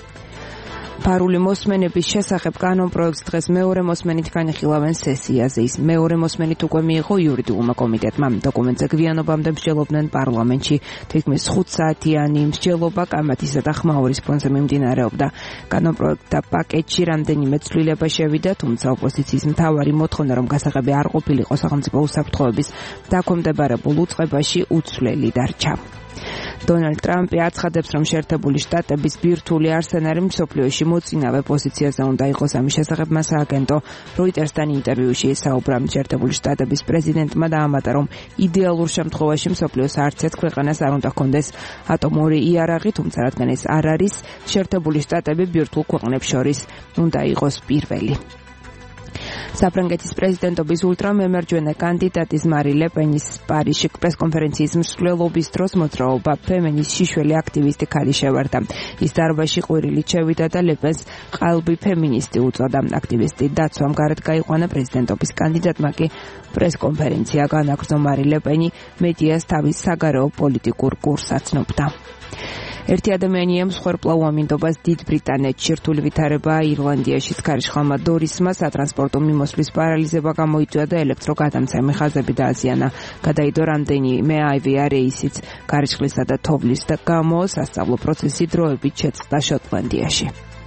ფარული მოსმენების შესახებ კანონპროექტს დღეს მეორე მოსმენით განიხილავენ სესიაზე. ის მეორე მოსმენით უკვე მიიღო იურიდიულმა კომიტეტმა. დოკუმენტზე გვიანობამდე მსჯელობდნენ პარლამენტში. თითქმის ხუთ საათიანი მსჯელობა კამათისა და ხმაურის ფონზე მიმდინარეობდა. კანონპროექტთა პაკეტში რამდენიმე ცვლილება შევიდა, თუმცა ოპოზიციის მთავარი მოთხოვნა რომ გასაღები არ ყოფილიყო სახელმწიფო უსაფრთხოების დაქვემდებარებულ უწყებაში უცვლელი დარჩა. დონალდ ტრამპი აცხადებს, რომ შეერთებული შტატების ბირთვული არსენალი მსოფლიოში მოწინავე პოზიციაზე უნდა იყოს. ამის შესახებ მას სააგენტო როიტერსთან ინტერვიუში საუბრა. შეერთებული შტატების პრეზიდენტმა დაამატა, რომ იდეალურ შემთხვევაში მსოფლიოს არც ერთ ქვეყანას არ უნდა ჰქონდეს ატომური იარაღი, თუმცა რადგან ეს არ არის, შეერთებული შტატები ბირთვულ ქვეყნებს შორის უნდა იყოს პირველი. საფრანგეთის პრეზიდენტობის ულტრამემარჯვენე კანდიდატის მარი ლე პენის პარიზში პრესკონფერენციის მსვლელობის დროს მოძრაობა ფემენის შიშველი აქტივისტი ქალი შევარდა. ის დარბაზში ყვირილით შევიდა და ლე პენს ყალბი ფემინისტი უწოდა. აქტივისტი დაცვამ გარეთ გაიყვანა, პრეზიდენტობის კანდიდატმა კი პრესკონფერენცია განაგრძო. მარი ლე პენი მედიას თავის საგარეო პოლიტიკურ კურსს აცნობდა. ერთი ადამიანი ემსხვერპლა უამინდობას დიდ ბრიტანეთში. რთული ვითარებაა ირლანდიაში. ქარიშხალმა დორისმა სატრანსპორტო მიმოსვლის პარალიზება გამოიწვია და ელექტროგადამცემი ხაზები დააზიანა. გადაიდო რამდენიმე ავია რეისიც. ქარიშხლისა და თოვლის და გამო სასწავლო პროცესი დროებით შეწყდა შოტლანდიაში.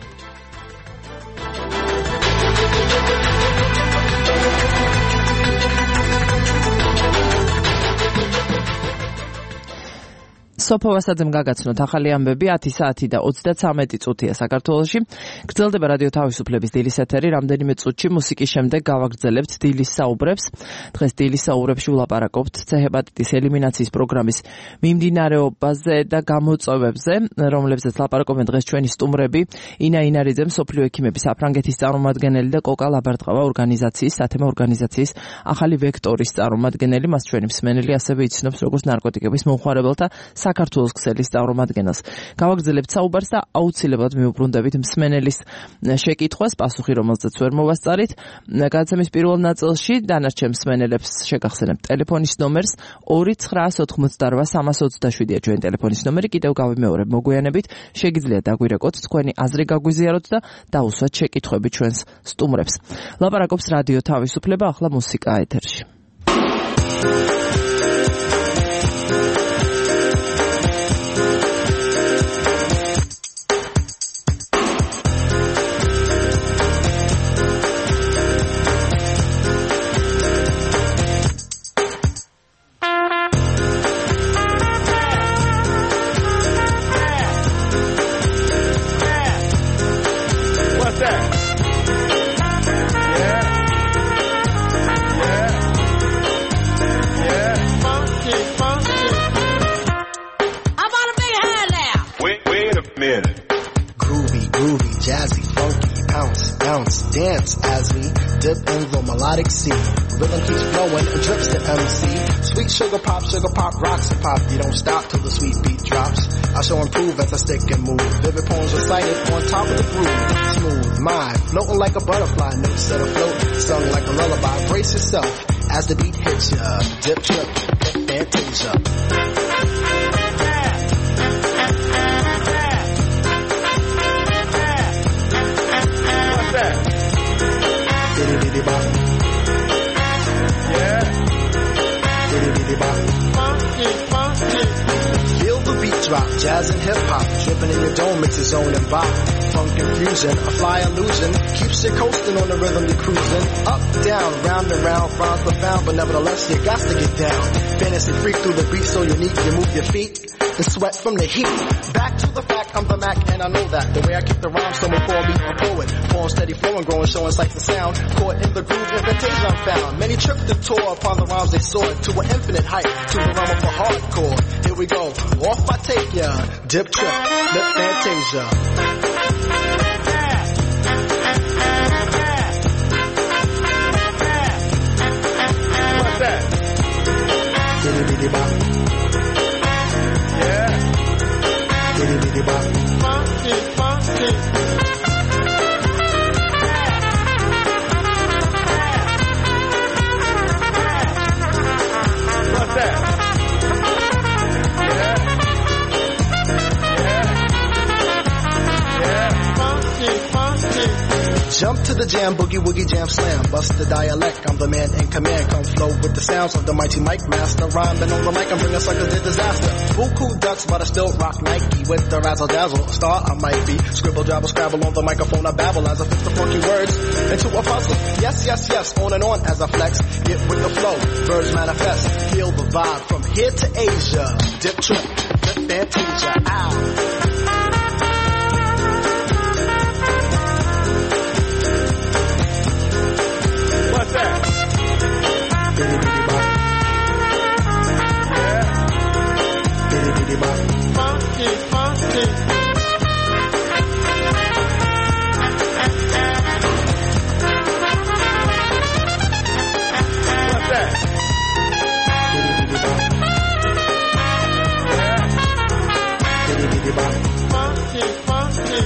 სოფო ვასაძემ გაგაცნოთ ახალი ამბები ათი საათი და ოცდათვრამეტი წუთია საქართველოში. გრძელდება რადიო თავისუფლების დილის ეთერი. რამდენიმე წუთში მუსიკის შემდეგ გავაგრძელებთ დილის საუბრებს. დღეს დილის საუბრებში ვლაპარაკობთ ცე ჰეპატიტის ელიმინაციის პროგრამის მიმდინარეობაზე და გამოწვევებზე, რომლებზეც ლაპარაკობენ დღეს ჩვენი სტუმრები. ინა ინარიძე, მსოფლიო ექიმების საფრანგეთის წარმომადგენელი და კოკა ლაბარტყავა ორგანიზაციის, სათემო ორგანიზაციის ახალი ვექტორის წარმომადგენელი. მას ჩვენი მსმენელი ასევე იცნობს როგორც ნარკოტიკების მომხმარებელთა საქართველოს ქსელის წარმომადგენელს. გავაგრძელებთ საუბარს და აუცილებლად მიუბრუნდებით მსმენელის შეკითხვას, პასუხი რომელზეც ვერ მოვასწარით. გადაცემის პირველ ნაწილში დანარჩენ მსმენელებს შეგახსენებთ ტელეფონის ნომერს ორი ცხრაას ოთხმოცდარვა სამას ოცდაშვიდია ჩვენი ტელეფონის ნომერი. კიდევ გავიმეორებ მოგვიანებით, შეგიძლიათ დაგვირეკოთ თქვენი აზრი გაგვიზიაროთ და დაუსვათ შეკითხვები ჩვენს სტუმრებს. ლაპარაკობს რადიო თავისუფლება, ახლა მუსიკა ეთერში. Dance as we dip in the melodic sea. Rhythm keeps flowing and drips to M C. Sweet sugar pop, sugar pop, rocks and pop. You don't stop till the sweet beat drops. I shall improve as I stick and move. Vivid poems recited on top of the groove. Smooth, mind, floating like a butterfly. Notes set afloat, sung like a lullaby. Brace yourself as the beat hits ya. Dip, trip, dip, fantasia. Feel the beat drop, jazz and hip hop, dripping in your dome, it's your zone and bop. Funk confusion, a fly illusion, keeps you coasting on the rhythm you're cruising. Up, down, round and round, rhymes profound, but nevertheless you got to get down. Fantasy freak through the beat so unique, you move your feet, the sweat from the heat. Back to the fact, I'm the Mac and I know that. The way I keep the rhyme, someone call me a poet. Form steady flowing, growing, showing sights and sound. Caught in the groove, invitation I'm found. Many tripped and tore upon the rhymes they soared to an infinite height, to the realm of a hardcore. Here we go, off I take ya, dip trip, lip fantasia. What's that? Diddy diddy bop. Yeah. Diddy diddy bop. Funky, funky. What's that? Yeah. Yeah. Yeah. Funky, funky. Jump to the jam, boogie woogie jam slam. Bust the dialect, I'm the man in command. Come flow with the sounds of the mighty mic master. Rhyming on the mic, I'm bringing suckers to disaster. Buku ducks, but I still rock Nike with the razzle dazzle. Star I might be. Scribble, jabble, scrabble on the microphone. I babble as I fix the funky words into a puzzle. Yes, yes, yes, on and on as I flex. Get with the flow, birds manifest. Feel the vibe from here to Asia. Dip trip, dip fantasia. Ow. What's that? Diddy diddy bop. Yeah. Diddy diddy bop. Funky, funky. What's that? Diddy diddy bop. Yeah. Diddy diddy bop. Funky, funky.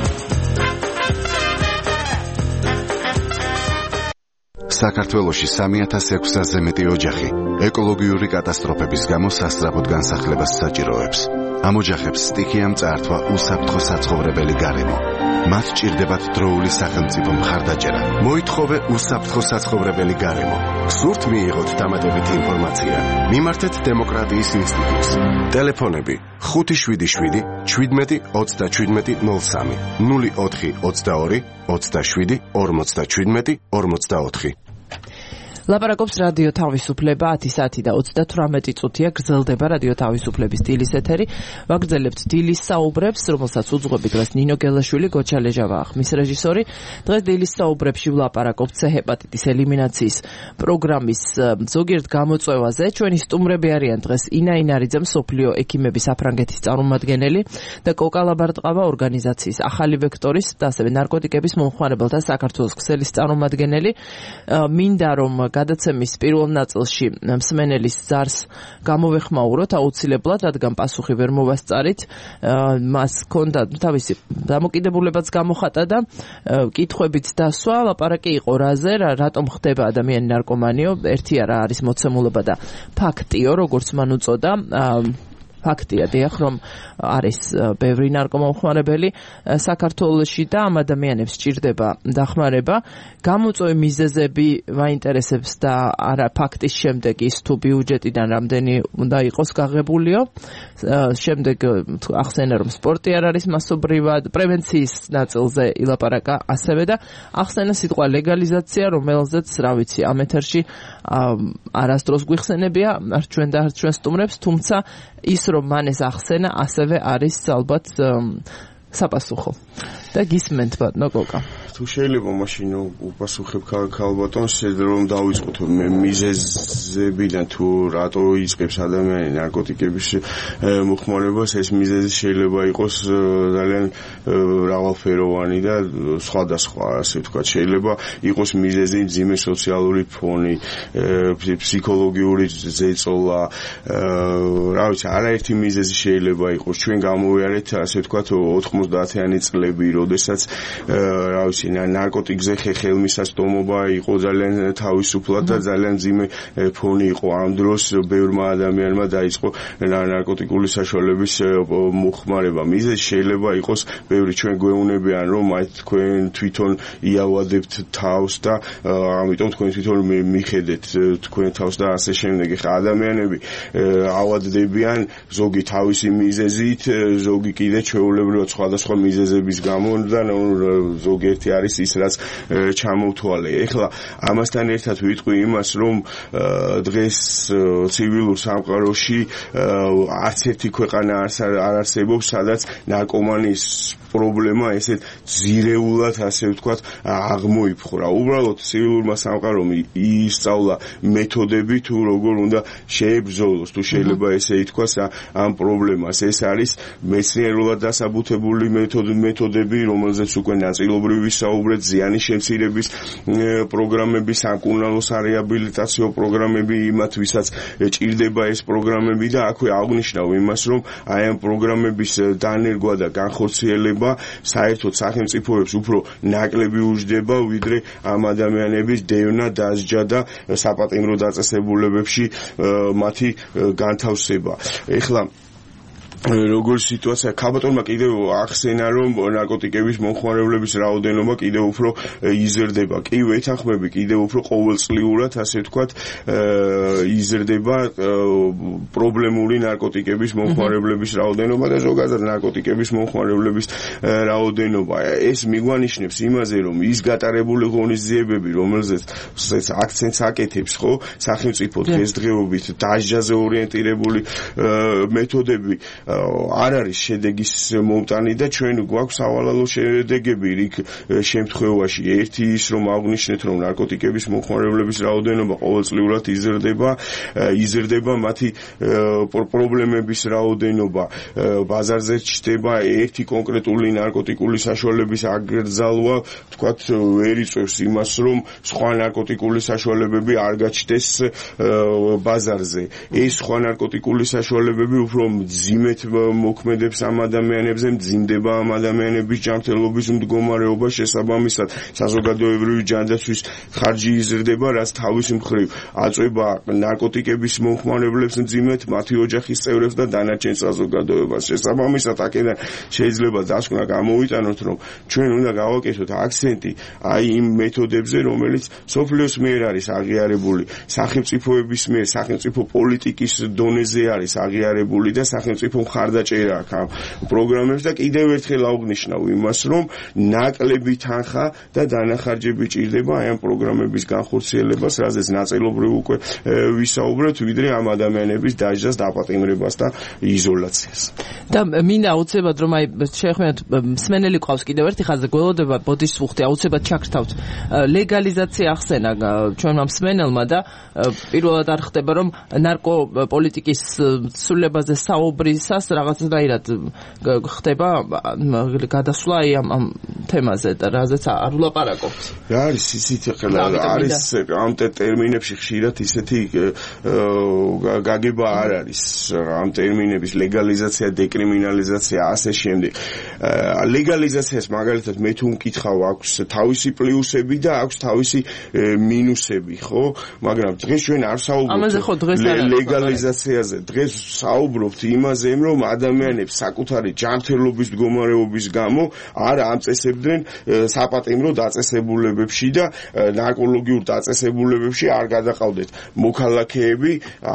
საქართველოში სამი ათას ექვსასზე მეტი ოჯახი ეკოლოგიური კატასტროფების გამო სასწრაფოდ განსახლებას საჭიროებს. ამ ოჯახებს სტიქიამ წაართვა უსაფრთხო საცხოვრებელი გარემო. მათ ჭირდებათ დროული სახელმწიფო მხარდაჭერა. მოითხოვე უსაფრთხო საცხოვრებელი გარემო. სურთ მიიღოთ დამატებითი ინფორმაცია? მიმართეთ დემოკრატიის ინსტიტუტს. ტელეფონები ხუთი შვიდი შვიდი შვიდმეტი ოცდაშვიდმეტი ნოლ სამი ნული ოთხი ოცდაორი ოცდაშვიდი ორმოცდაშვიდმეტი ორმოცდაოთხი. ლაპარაკობს რადიო თავისუფლება ათი საათი და ოცდათვრამეტი წუთია გრძელდება რადიო თავისუფლების დილის ეთერი. ვაგრძელებთ დილის საუბრებს, რომელსაც უძღვებით დღეს ნინო გელაშვილი, გოჩა ლეჟავა ახმის რეჟისორი. დღეს დილის საუბრებში ვლაპარაკობთ C ჰეპატიტის ელიმინაციის პროგრამის ზოგიერთ გამოწვევაზე. ჩვენი სტუმრები არიან დღეს ინა ინარიძე, მსოფლიო ექიმების საფრანგეთის წარმომადგენელი და კოკა ლაბარტყავა ორგანიზაციის ახალი ვექტორის და ასევე ნარკოტიკების მომხმარებელთა საქართველოს ქსელის წარმომადგენელი. მინდა რომ გადაცემის პირველ ნაწილში მსმენელის ზარს გამოვეხმაუროთ აუცილებლად, რადგან პასუხი ვერ მოვასწარით. მას ჰქონდა თავისი დამოკიდებულებაც გამოხატა და კითხვებით დასვა, ლაპარაკი იყო რაზე, რატომ ხდება ადამიანი ნარკომანიო, ერთი არა არის მოცემულობა და ფაქტიო, როგორც მან უწოდა. ფაქტია დიახ, რომ არის ბევრი ნარკომანხმარებელი საქართველოში და ამ ადამიანებს სჭირდება დახმარება. გამოწვევი მიზეზები მაინტერესებს და არა ფაქტის შემდეგ ის თუ ბიუჯეტიდან რამდენი უნდა იყოს გაღებულიო. შემდეგ ახსენა რომ სპორტი არ არის მასობრივად, პრევენციის ნაწილზე ილაპარაკა ასევე და ახსენა სიტყვა ლეგალიზაცია, რომელზეც რა ვიცი ამ ეთერში არასდროს გვიხსენებია, არ ჩვენ და არ ჩვენ სტუმრებს, თუმცა ის რომ მან ეს ახსენა ასევე არის ალბათ საპასუხო. და გისმენთ ბატონო კოკა. თუ შეიძლება მაშინ უპასუხებ ქალბატონს, რომ დავიწყოთ მიზეზებიდან თუ რატო იწყებს ადამიანი ნარკოტიკების მოხმარებას, ეს მიზეზი შეიძლება იყოს ძალიან მრავალფეროვანი და სხვადასხვა, ასე ვთქვათ, შეიძლება იყოს მიზეზი მძიმე სოციალური ფონი, ფსიქოლოგიური ზეწოლა, რა ვიცი, არაერთი მიზეზი შეიძლება იყოს. ჩვენ გამოვიარეთ, ასე ვთქვათ, ოთხმოცდაათიანი წლები, როდესაც რა ვიცი ნარკოტიკზე ხელმისაწვდომობა იყო ძალიან თავისუფლად და ძალიან მძიმე ფონი იყო. ამ დროს ბევრმა ადამიანმა დაიწყო ნარკოტიკული საშუალების მოხმარება. მიზეზი შეიძლება იყოს ბევრი. ჩვენ გვეუბნებიან, რომ აი თქვენ თვითონ იავადებთ თავს და ამიტომ თქვენ თვითონ მიხედეთ თქვენ თავს და ასე შემდეგ. ხა ადამიანები ავადდებიან ზოგი თავისი მიზეზით, ზოგი კიდე ჩვეულებრივად სხვადასხვა მიზეზების გამო და ზოგიერთი არის ის რაც ჩამოვთვალე. ეხლა ამასთან ერთად ვიტყვი იმას, რომ დღეს ცივილურ სამყაროში არც ერთი ქვეყანა არ არსებობს, სადაც ნარკომანიის პრობლემა ესეთ ძირეულად, ასე ვთქვათ, აღმოიფხვრა. უბრალოდ ცივილურმა სამყარომ ისწავლა მეთოდები თუ როგორ უნდა შეებრძოლოს, თუ შეიძლება ესე ითქვას ამ პრობლემას. ეს არის მეცნიერულად დასაბუთებული მეთოდები, რომელზეც უკვე ნაწილობრივ ვისაუბრეთ, ზიანის შემცირების პროგრამები, საკუნალო სარეაბილიტაციო პროგრამები, იმათ ვისაც ჭირდება ეს პროგრამები და აქვე აღნიშნავ იმას, რომ აი ამ პროგრამების დანერგვა და განხორციელება საერთოდ სახელმწიფოებს უფრო ნაკლები უჯდება, ვიდრე ამ ადამიანების დევნა, დასჯა და საპატიმრო დაწესებულებებში მათი განთავსება. ეხლა როგორ სიტუაცია ქალბატონმა კიდევ ახსენა, რომ ნარკოტიკების მომხმარებლების რაოდენობა კიდევ უფრო იზრდება. კი, ვეთანხმები, კიდევ უფრო ყოველწლიურად, ასე ვთქვათ, იზრდება პრობლემური ნარკოტიკების მომხმარებლების რაოდენობა და ზოგადად ნარკოტიკების მომხმარებლების რაოდენობა. ეს მიგვანიშნებს იმაზე, რომ ის გატარებული ღონისძიებები, რომელზეც აქცენტს აკეთებს, ხო, სახელმწიფო დღესდღეობით დასჯაზე ორიენტირებული მეთოდები არ არის შედეგის მომტანი და ჩვენ გვაქვს სავალალო შედეგები რიგ შემთხვევაში. ერთი ის, რომ აღნიშნეთ, რომ ნარკოტიკების მომხმარებლების რაოდენობა ყოველწლიურად იზრდება, იზრდება მათი პრობლემების რაოდენობა. ბაზარზე ჩნდება ერთი კონკრეტული ნარკოტიკული საშუალების აგრძალვა, თქვათ, ვერ იწევს იმას, რომ სხვა ნარკოტიკული საშუალებები არ გაჩნდეს ბაზარზე. ეს სხვა ნარკოტიკული საშუალებები უფრო მძიმე მოქმედებს ამ ადამიანებზე, მძიმდება ამ ადამიანების ჯანმრთელობის მდგომარეობა, შესაბამისად საზოგადოებრივი ჯანდაცვის ხარჯი იზრდება, რაც თავის მხრივ აწვება ნარკოტიკების მომხმარებლებს მძიმედ, მათი ოჯახის წევრებს და დანარჩენ საზოგადოებას. შესაბამისად აქედან შეიძლება დასკვნა გამოვიტანოთ, რომ ჩვენ უნდა გავაკეთოთ აქცენტი აი იმ მეთოდებზე, რომელიც სოფლიოს მიერ არის აღიარებული, სახელმწიფოების მიერ, სახელმწიფო პოლიტიკის დონეზე არის აღიარებული და სახელმწიფო მხარდაჭერა აქვს ამ პროგრამებს და კიდევ ერთხელ აღნიშნავ იმას, რომ ნაკლები თანხა და დანახარჯები ჭირდება აი ამ პროგრამების განხორციელებას, რაზეც ნაწილობრივ უკვე ვისაუბრეთ, ვიდრე ამ ადამიანების დასჯას, დაპატიმრებას და იზოლაციას. და მინდა აუცილებლად რომ აი შეეხმიანოთ მსმენელი ყავს კიდევ ერთი ხაზი, გველოდება ბოდიშს ვუხდი, აუცილებლად ჩაგრთავთ ლეგალიზაცია ახსენა ჩვენმა მსმენელმა და პირველად არ ხდება, რომ ნარკოპოლიტიკის ცვლილებაზე საუბრისა ხმასთან რაღაცნაირად ხდება გადასვლა ამ ამ თემაზე და რაზეც არ ვლაპარაკობთ. რა არის იცით ახლა არის ამ ტერმინებში ხშირად ისეთი გაგება არ არის ამ ტერმინების ლეგალიზაცია, დეკრიმინალიზაცია, ასე შემდეგ. ლეგალიზაციას მაგალითად მე თუ მკითხავ აქვს თავისი პლუსები და აქვს თავისი მინუსები, ხო? მაგრამ დღეს ჩვენ არ საუბრობთ ლეგალიზაციაზე. დღეს საუბრობთ იმაზე, რომ ადამიანებს საკუთარი ჯანმრთელობის მდგომარეობის გამო არ ამწესებდნენ საპატიმრო დაწესებულებებში და ნარკოლოგიურ დაწესებულებებში არ გადაყავდეთ მოქალაქეები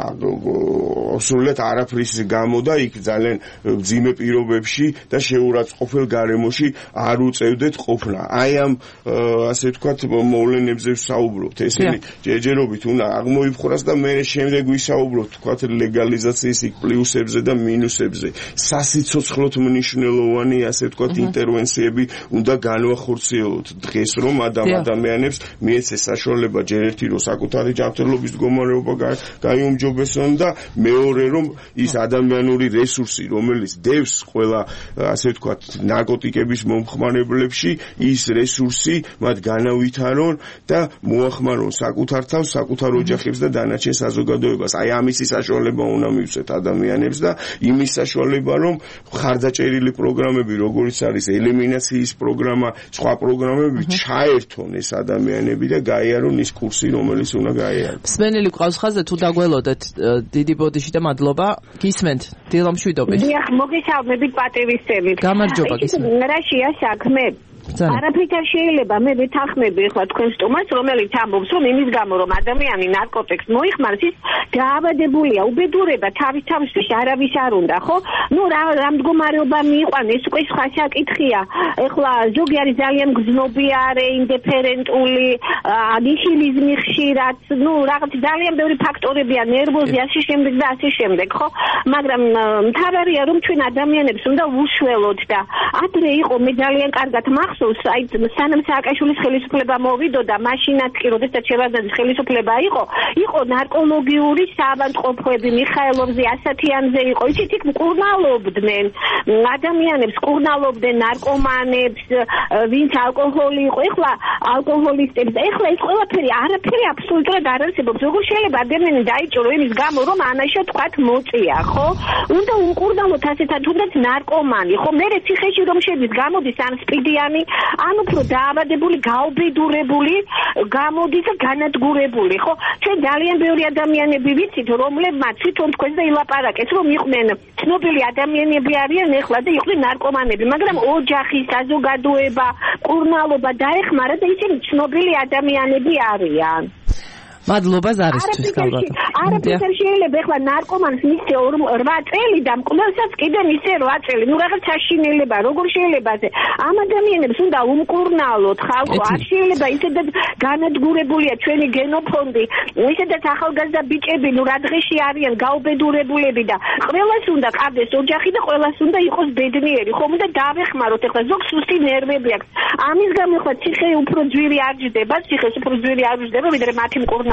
სრულად არაფრის გამო და იქ ძალიან მძიმე პირობებში და შეურაცხყოფელ გარემოში არ უწევდეთ ყოფნა. აი ამ ასე ვთქვათ მოვლენებზე ვსაუბრობთ. ესენი ჯერჯერობით უნდა აღმოიფხვრას და მე შემდეგ ვისაუბროთ ვთქვათ ლეგალიზაციის იქ პლუსებზე და მინუსებზე. სასიცოცხლოდ მნიშვნელოვანი ასე ვთქვათ ინტერვენციები უნდა განვახორციელოთ დღეს რომ ადამიანებს მიეცეს საშუალება ჯერ ერთი რომ საკუთარი ჯანმრთელობის მდგომარეობა გაიუმჯობესონ და მეორე რომ ის ადამიანური რესურსი რომელიც დევს ყველა ასე ვთქვათ ნარკოტიკების მომხმარებლებში ის რესურსი მათ განავითარონ და მოახმარონ საკუთარ თავს, საკუთარ ოჯახებს და დანარჩენ საზოგადოებას. აი ამისი საშუალება უნდა მივცეთ ადამიანებს და იმის საშუალება რომ ხარდაჭერილი პროგრამები როგორც არის ელიმინაციის პროგრამა, სხვა პროგრამები ჩაერთონ ეს ადამიანები და გაიარონ ის კურსი რომელიც უნდა გაიარონ. მსმენელი ყავს ხაზზე თუ დაგველოდეთ დიდი ბოდიში და მადლობა. გისმენთ დილამშვიდობით. დიახ, მოგესალმებით პატივისცემით. გამარჯობა გისმენთ. რაშია საქმე? არაფრით არ შეიძლება მე ვეთანხმები ახლა თქვენ სტუმარს რომელიც ამბობს რომ იმის გამო რომ ადამიანი ნარკოტიკს მოიხმარს ის დაავადებულია უბედურება თავის თავისთვის არავის არ უნდა ხო ნუ რა რა მდგომარეობა მიიყვან ეს უკვე სხვა საკითხია ახლა ზოგი არის ძალიან გზნობი არე ინდიფერენტული ნიჰილიზმი ხშირად ნუ რაღაც ძალიან ბევრი ფაქტორებია ნერვოზი ასე შემდეგ და ასე შემდეგ ხო მაგრამ მთავარია რომ ჩვენ ადამიანებს უნდა ვუშველოთ და ადრე იყო მე ძალიან კარგად აი სანამ სააკაშვილის ხელისუფლება მოვიდოდა მაშინაც კი როდესაც შევარდნაძის ხელისუფლება იყო იყო ნარკოლოგიური საავადმყოფოები მიხაილოვზე ასათიანზე იყო ისიც იქ მკურნალობდნენ ადამიანებს მკურნალობდნენ ნარკომანებს ვინც ალკოჰოლი იყო ეხლა ალკოჰოლისტებს ეხლა ეს ყველაფერი არაფერი აბსოლუტურად არ არსებობს როგორ შეიძლება ადამიანი დაიჭირო იმის გამო რომ ანაშა თქვათ მოწია ხო უნდა უმკურნალოთ ასეთან თუნდაც ნარკომანი ხო მე ციხეში რომ შედის გამოდის ან სპიდიანი ან უფრო დაავადებული, გაუბედურებული, გამოდის და განადგურებული, ხო? ჩვენ ძალიან ბევრი ადამიანები ვიცით, რომლებმაც თვითონ თქვენ და ილაპარაკეთ, რომ იყვნენ ცნობილი ადამიანები არიან ეხლა და იყვნენ ნარკომანები, მაგრამ ოჯახი, საზოგადოება, კურნალობა დაეხმარა და ისინი ცნობილი ადამიანები არიან. მადლობა ზარისთვის ალბათ. არაფერ შეიძლება ეხლა ნარკომანს მისცე რვა წელი და მკვლელსაც კიდე მისცე რვა წელი. ნუ რაღაც საშინელება, როგორ შეიძლება ასე? ამ ადამიანებს უნდა უმკურნალოთ ხალხო. არ შეიძლება ისედაც განადგურებულია ჩვენი გენოფონდი. ისედაც ახალგაზრდა ბიჭები ნუ რა დღეში არიან გაუბედურებულები და ყველას უნდა ყავდეს ოჯახი და ყველას უნდა იყოს ბედნიერი. ხომ უნდა დავეხმაროთ ეხლა ზოგს სუსტი ნერვები აქვს. ამის გამო ეხლა ციხე უფრო ძვირი არ ჯდება, ციხეს უფრო ძვირი არ ჯდება, ვიდრე მათი მკურნალობა.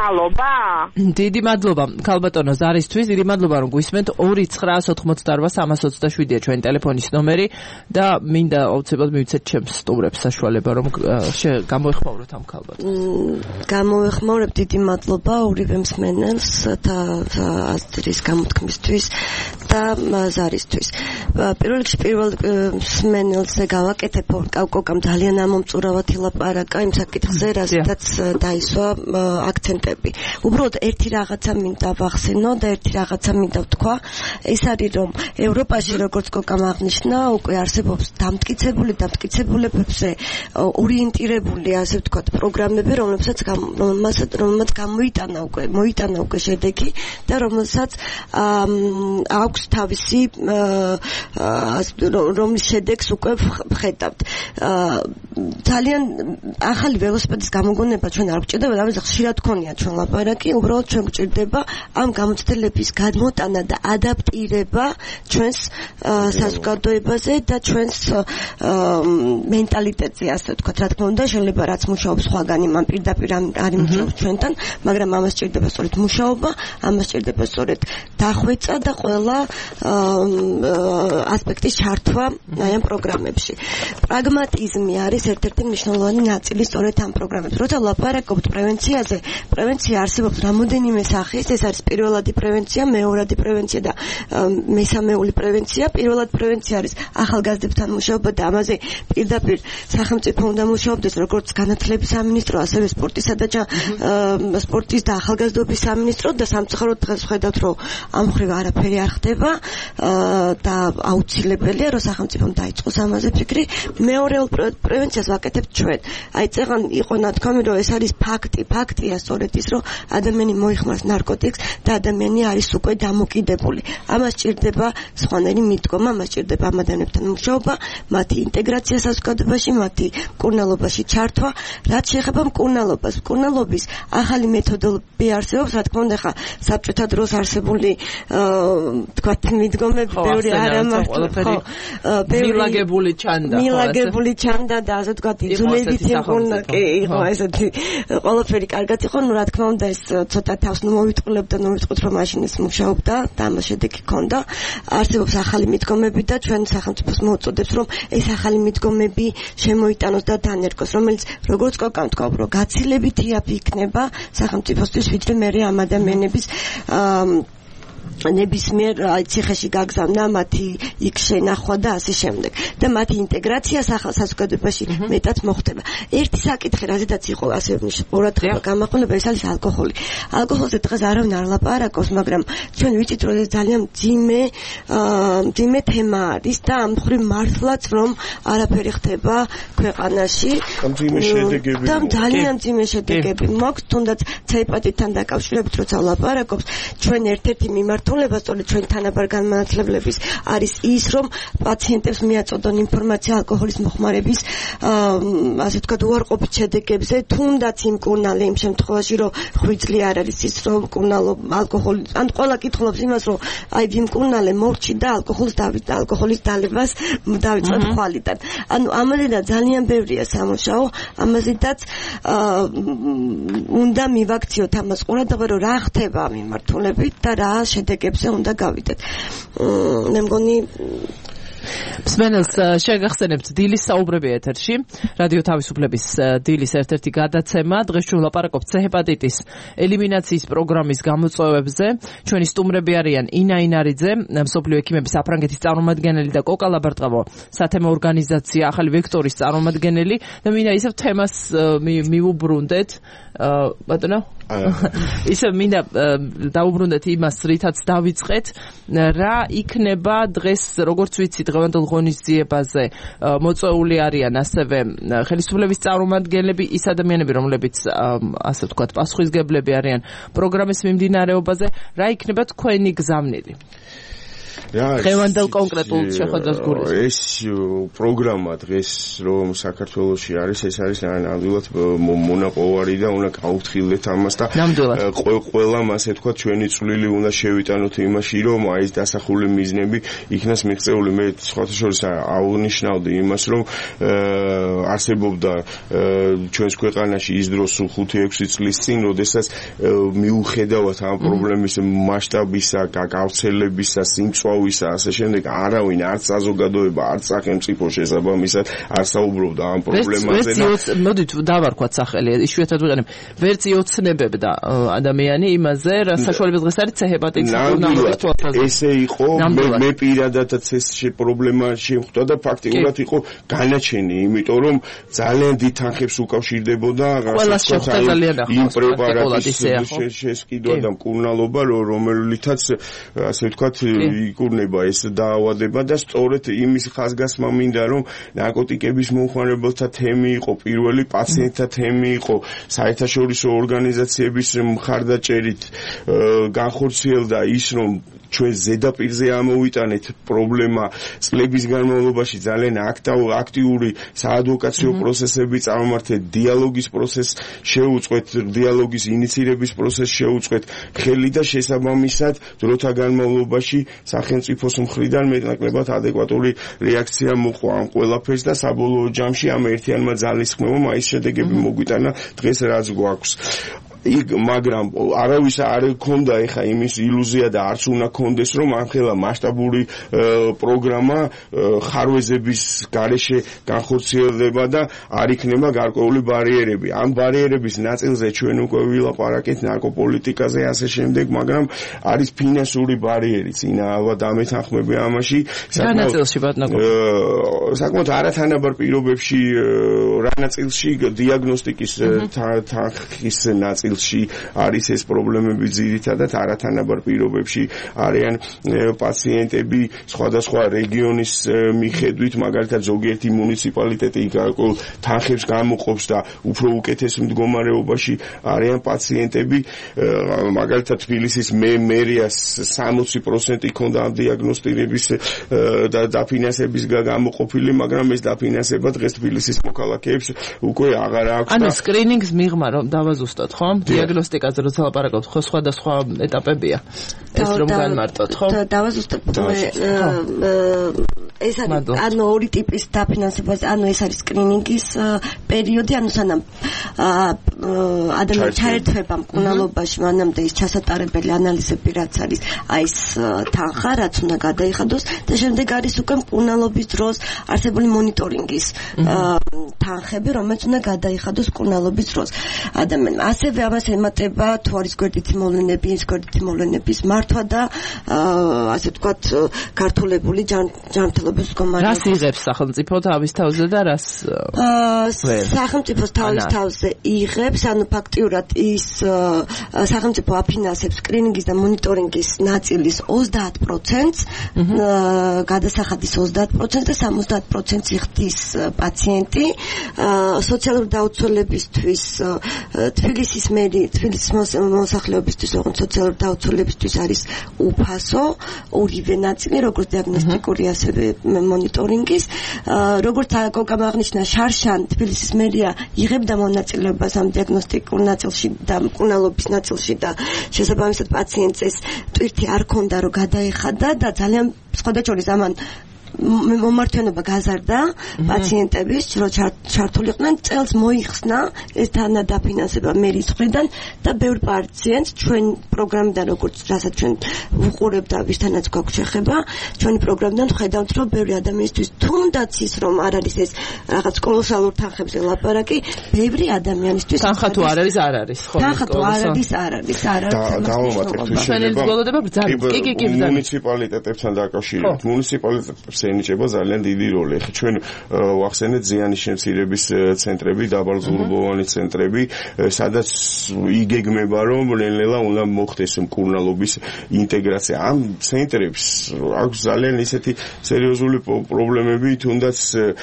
დიდი მადლობა ქალბატონო ზარისთვის დიდი მადლობა რომ გვისმენთ ორი ცხრა ოთხმოცდაოთხ სამას ოცდაშვიდია ჩვენი ტელეფონის ნომერი და მინდა აუცილებლად მივიცეთ ჩემს სტუმრებს საშუალება რომ გამოეხმაუროთ ამ ქალბატონს გამოეხმაურებ დიდი მადლობა ორივე მსმენელს და აზრის გამოთქმისთვის და ზარისთვის პირველ რიგში პირველ მსმენელზე გავაკეთებ კავკოკამ ძალიან ამომწურავად ილაპარაკა იმ საკითხზე რაზეც დაისვა აქცენტი უბრალოდ ერთი რაღაცა მინდა ვახსენო და ერთი რაღაცა მინდა ვთქვა ეს არის რომ ევროპაში როგორც კოკამ აღნიშნა უკვე არსებობს დამტკიცებული დამტკიცებულებებზე ორიენტირებული ასე ვთქვათ პროგრამები რომლებსაც რომელმაც გამოიტანა უკვე მოიტანა უკვე შედეგი და რომელსაც აქვს თავისი რომლის შედეგს უკვე ვხედავთ ძალიან ახალი ველოსიპედის გამოგონება ჩვენ არ გვჭირდება და ამაზე ხშირად გქონია ჩვენ ლაპარაკი, უბრალოდ ჩვენ გვჭირდება ამ გამოცდილების გადმოტანა და ადაპტირება ჩვენს საზოგადოებაზე და ჩვენს მენტალიტეტზე, ასე ვთქვათ, რა თქმა უნდა, შეიძლება რაც მუშაობს სხვაგანი, მან პირდაპირ არ იმუშაობს ჩვენთან, მაგრამ ამას სჭირდება სწორედ მუშაობა, ამას სჭირდება სწორედ დახვეწა და ყველა ასპექტის ჩართვა აი ამ პროგრამებში. პრაგმატიზმი არის ერთ-ერთი მნიშვნელოვანი ნაწილი სწორედ ამ პროგრამებში. როცა ვლაპარაკობთ პრევენციაზე, პრევენცია არსებობს რამოდენიმე სახის, ეს არის პირველადი პრევენცია, მეორადი პრევენცია და მესამეული პრევენცია. პირველად პრევენცია არის ახალგაზრდებთან მუშაობა და ამაზე პირდაპირ სახელმწიფო უნდა მუშაობდეს, როგორც განათლების სამინისტრო, ასევე სპორტისა და სპორტის და ახალგაზრდობის სამინისტრო და სამწუხაროდ დღეს ხედავთ, რომ ამ მხრივ არაფერი არ ხდება და აუცილებელია, რომ სახელმწიფომ დაიწყოს ამაზე ფიქრი. მეორეულ პრევენციას ვაკეთებთ ჩვენ. აი წეგან იყო ნათქვამი, რომ ეს არის ფაქტი. ფაქტია სწორედ ის, რომ ადამიანი მოიხმარს ნარკოტიკს და ადამიანი არის უკვე დამოკიდებული. ამას სჭირდება სხვანაირი მიდგომა, ამას სჭირდება ამ ადამიანებთან მუშაობა, მათი ინტეგრაცია საზოგადოებაში, მათი მკურნალობაში ჩართვა. რაც შეეხება მკურნალობას, მკურნალობის ახალი მეთოდოლოგია არსებობს, რა თქმა უნდა, ხა საბჭოთა დროს არსებული თქვათ მიდგომები ბევრი არ ამართლა. მილაგებული ჩანდა. მილაგებული ჩანდა და ასე ვთქვათ, იძულებით იყო ესეთი ყველაფერი კარგად იყო, ну რა თქმა უნდა ეს ცოტა თავს ნუ მოვიტყულებდა, ნუ ვიტყოთ რომ მაშინ ეს მუშაობდა და ამას შედეგი ჰქონდა. არსებობს ახალი მიდგომები და ჩვენ სახელმწიფოს მოუწოდებს რომ ეს ახალი მიდგომები შემოიტანოს და დანერგოს, რომელიც როგორც კოკამ თქვა, რომ გაცილებით იაფი იქნება სახელმწიფოსთვის, ვიდრე მე ამ ადამიანების ნებისმიერ ციხეში გაგზავნა, მათი იქ შენახვა და ასე შემდეგ. და მათი ინტეგრაცია საზოგადოებაში მეტად მოხდება. ერთი საკითხი, რაზედაც იყო ასე ყურადღება გამახვილება, ეს არის ალკოჰოლი. ალკოჰოლზე დღეს არავინ არ ლაპარაკობს, მაგრამ ჩვენ ვიცით, რომ ეს ძალიან მძიმე მძიმე თემა არის და ამ მხრივ მართლაც რომ არაფერი ხდება ქვეყანაში. მძიმე შედეგები. და ძალიან მძიმე შედეგები მაქვს, თუნდაც ცეიპატიტთან დაკავშირებით, როცა ლაპარაკობს, ჩვენ ერთ-ერთი მიმართულება სწორედ ჩვენ თანაბარ განმანათლებლების არის ის, რომ პაციენტებს მიაწოდონ ინფორმაცია ალკოჰოლის მოხმარების ასე ვთქვათ უარყოფით შედეგებზე, თუნდაც იმ მკურნალი იმ შემთხვევაში, რომ ხვიძლი არ არის ის, რომ მკურნალო ალკოჰოლი, ან ყველა კითხულობს იმას, რომ აი იმ მკურნალე მორჩი და ალკოჰოლის დავიწყდა, ალკოჰოლის დალებას დავიწყდა ხვალიდან. ანუ ამაზედა ძალიან ბევრია სამუშაო, ამაზედაც უნდა მივაქციოთ ამას ყურადღება, რომ რა ხდება ამ მიმართულებით და რა შედეგებზე უნდა გავიდეთ. მე მგონი მსმენელს შეგახსენებთ დილის საუბრები ეთერში, რადიო თავისუფლების დილის ერთ-ერთი გადაცემა. დღეს ჩვენ ვლაპარაკობთ ცეჰეპატიტის ელიმინაციის პროგრამის გამოწვევებზე. ჩვენი სტუმრები არიან ინა ინარიძე, მსოფლიო ექიმების საფრანგეთის წარმომადგენელი და კოკა ლაბარტყავო, სათემო ორგანიზაცია ახალი ვექტორის წარმომადგენელი და მინდა ისევ თემას მიუბრუნდეთ. ბატონო ისე მინდა დაუბრუნდეთ იმას, რითაც დავიწყეთ, რა იქნება დღეს, როგორც ვიცი, დღევანდელ ღონისძიებაზე მოწვეული არიან ასევე ხელისუფლების წარმომადგენლები, ის ადამიანები, რომლებიც ასე ვთქვათ, პასუხისმგებლები არიან პროგრამის მიმდინარეობაზე. რა იქნება თქვენი გზავნილი? დღევანდელ კონკრეტულ შეხვედრას გულისხმობ. ეს პროგრამა დღეს რომ საქართველოში არის, ეს არის ნამდვილად მონაპოვარი და უნდა გავუთხილდეთ ამას და ყველამ ასე თქვა ჩვენი წვლილი უნდა შევიტანოთ იმაში, რომ აი ეს დასახული მიზნები იქნას მიღწეული. მე სხვათა შორის აღნიშნავდი იმას, რომ არსებობდა ჩვენს ქვეყანაში ის დროს ხუთი ექვსი წლის წინ, როდესაც მიუხედავად ამ პრობლემის მასშტაბისა, გავრცელებისა, სიმწვავისა ვისა ასე შემდეგ არავინ არც საზოგადოება არც სახელმწიფო შესაბამისად არ საუბრობდა ამ პრობლემაზე და მოდით დავარქვათ სახელი იშვიათად ვიყენებ ვერც იოცნებებდა ადამიანი იმაზე რა საშუალებას დღეს არის ცეჰეპატიტის მკურნალობის თვალსაზრისით ესე იყო მე პირადადაც ეს პრობლემა შემხვდა და ფაქტიურად იყო განაჩენი იმიტომ რომ ძალიან დიდ თანხებს უკავშირდებოდა იმ პრეპარატის შესყიდვა და მკურნალობა რომელითაც ასე ვთქვათ იკურნება ეს დაავადება და სწორედ იმის ხაზგასმა მინდა რომ ნარკოტიკების მომხმარებელთა თემი იყო პირველი პაციენტთა თემი იყო საერთაშორისო ორგანიზაციების მხარდაჭერით განხორციელდა ის რომ ჩვენ ზედაპირზე ამოვიტანეთ პრობლემა წლების განმავლობაში ძალიან აქტიური საადვოკაციო პროცესები წარმართეთ, დიალოგის პროცესს შეუწყვეთ, დიალოგის ინიციირების პროცესს შეუწყვეთ ხელი და შესაბამისად დროთა განმავლობაში სახელმწიფოს მხრიდან მეტნაკლებად ადეკვატური რეაქცია მოყვა ამ ყველაფერს და საბოლოო ჯამში ამ ერთიანმა ძალისხმევამ აი ეს შედეგები მოგვიტანა დღეს რაც გვაქვს. იქ მაგრამ არავის არ ქონდა ეხა იმის ილუზია და არც უნდა ქონდეს რომ ამხელა მასშტაბური პროგრამა ხარვეზების გარეშე განხორციელდება და არ იქნება გარკვეული ბარიერები. ამ ბარიერების ნაწილზე ჩვენ უკვე ვილაპარაკეთ ნარკოპოლიტიკაზე ასე შემდეგ, მაგრამ არის ფინანსური ბარიერიც. ინა ალბათ ამეთანხმები ამაში. განაწილში ბატონო. საკმაოდ არათანაბარ პირობებში რა ნაწილში დიაგნოსტიკის თანხის ნაწილში არის ეს პრობლემები ძირითადად არათანაბარ პირობებში არიან პაციენტები სხვადასხვა რეგიონის მიხედვით, მაგალითად ზოგიერთი მუნიციპალიტეტი გარკვეულ თანხებს გამოყოფს და უფრო უკეთეს მდგომარეობაში არიან პაციენტები, მაგალითად თბილისის მერიას სამოცი პროცენტი ქონდა ამ დიაგნოსტირების და დაფინანსების გამოყოფილი, მაგრამ ეს დაფინანსება დღეს თბილისის მოქალაქეებს უკვე აღარ აქვს. ანუ სკრინინგს მიღმა რომ დავაზუსტოთ, ხო? დიაგნოსტიკაზე როცა ლაპარაკობთ, ხო სხვადასხვა ეტაპებია. ეს რომ განმარტოთ, ხო? დავაზუსტოთ ეს არის ანუ ორი ტიპის დაფინანსებაზე, ანუ ეს არის სკრინინგის პერიოდი, ანუ სანამ ადამიანი ჩაერთვება მკურნალობაში, მანამდე ის ჩასატარებელი ანალიზები რაც არის, აი ეს თანხა რაც უნდა გადაიხადოს და შემდეგ არის უკვე მკურნალობის დროს არსებული მონიტორინგის თანხები, რომელიც უნდა გადაიხადოს მკურნალობის დროს ადამიანმა. ასევე ამას ემატება თუ არის გვერდითი მოვლენები, ის გვერდითი მოვლენების მართვა და ასე ვთქვათ გართულებული ჯანმრთელობის მდგომარეობა. რას იღებს სახელმწიფო თავის თავზე და რას სახელმწიფო თავის თავზე იღებს, ანუ ფაქტიურად ის სახელმწიფო აფინანსებს სკრინინგის და მონიტორინგის ნაწილის ოცდაათ პროცენტს, გადასახადის ოცდაათ პროცენტს და სამოცდაათ პროცენტს იხდის პაციენტი. სოციალური დაუცველებისთვის თბილისის მერი, თბილისის მოსახლეობისთვის, ოღონდ სოციალური დაუცველებისთვის არის უფასო ორივე ნაწილი, როგორც დიაგნოსტიკური, ასევე მონიტორინგის. როგორც გამაღნიშნა შარშან, თბილისის მერია იღებდა მონაწილეობას ამ დიაგნოსტიკურ ნაწილში და მკურნალობის ნაწილში და შესაბამისად პაციენტს ეს ტვირთი არ ქონდა, რომ გადაეხადა და ძალიან სხვადასხვა ამან მომართვენობა გაზარდა პაციენტების, რომ ჩართულიყვნენ, წელს მოიხსნა ეს თანადაფინანსება მერის მხრიდან და ბევრ პაციენტს ჩვენ პროგრამიდან, როგორც რასაც ჩვენ ვუყურებთ და ვისთანაც გვაქვს შეხება, ჩვენი პროგრამიდან ხედავთ, რომ ბევრი ადამიანისთვის თუნდაც ის რომ არ არის ეს რაღაც კოლოსალურ თანხებზე ლაპარაკი, ბევრი ადამიანისთვის თანხა თუ არ არის, არ არის, ხო? თანხა თუ არ არის, არ არის, არ არის. დავამატებთ თუ შეიძლება კი კი კი მუნიციპალიტეტებთან დაკავშირებით, მუნიციპალიტეტებს ენიჭება ძალიან დიდი როლი. ხე ჩვენ ვახსენეთ ზიანის შემცირების ცენტრები, დაბალზურგოვანი ცენტრები, სადაც იგეგმება რომ ნელ-ნელა უნდა მოხდეს მკურნალობის ინტეგრაცია. ამ ცენტრებს აქვს ძალიან ისეთი სერიოზული პრობლემები, თუნდაც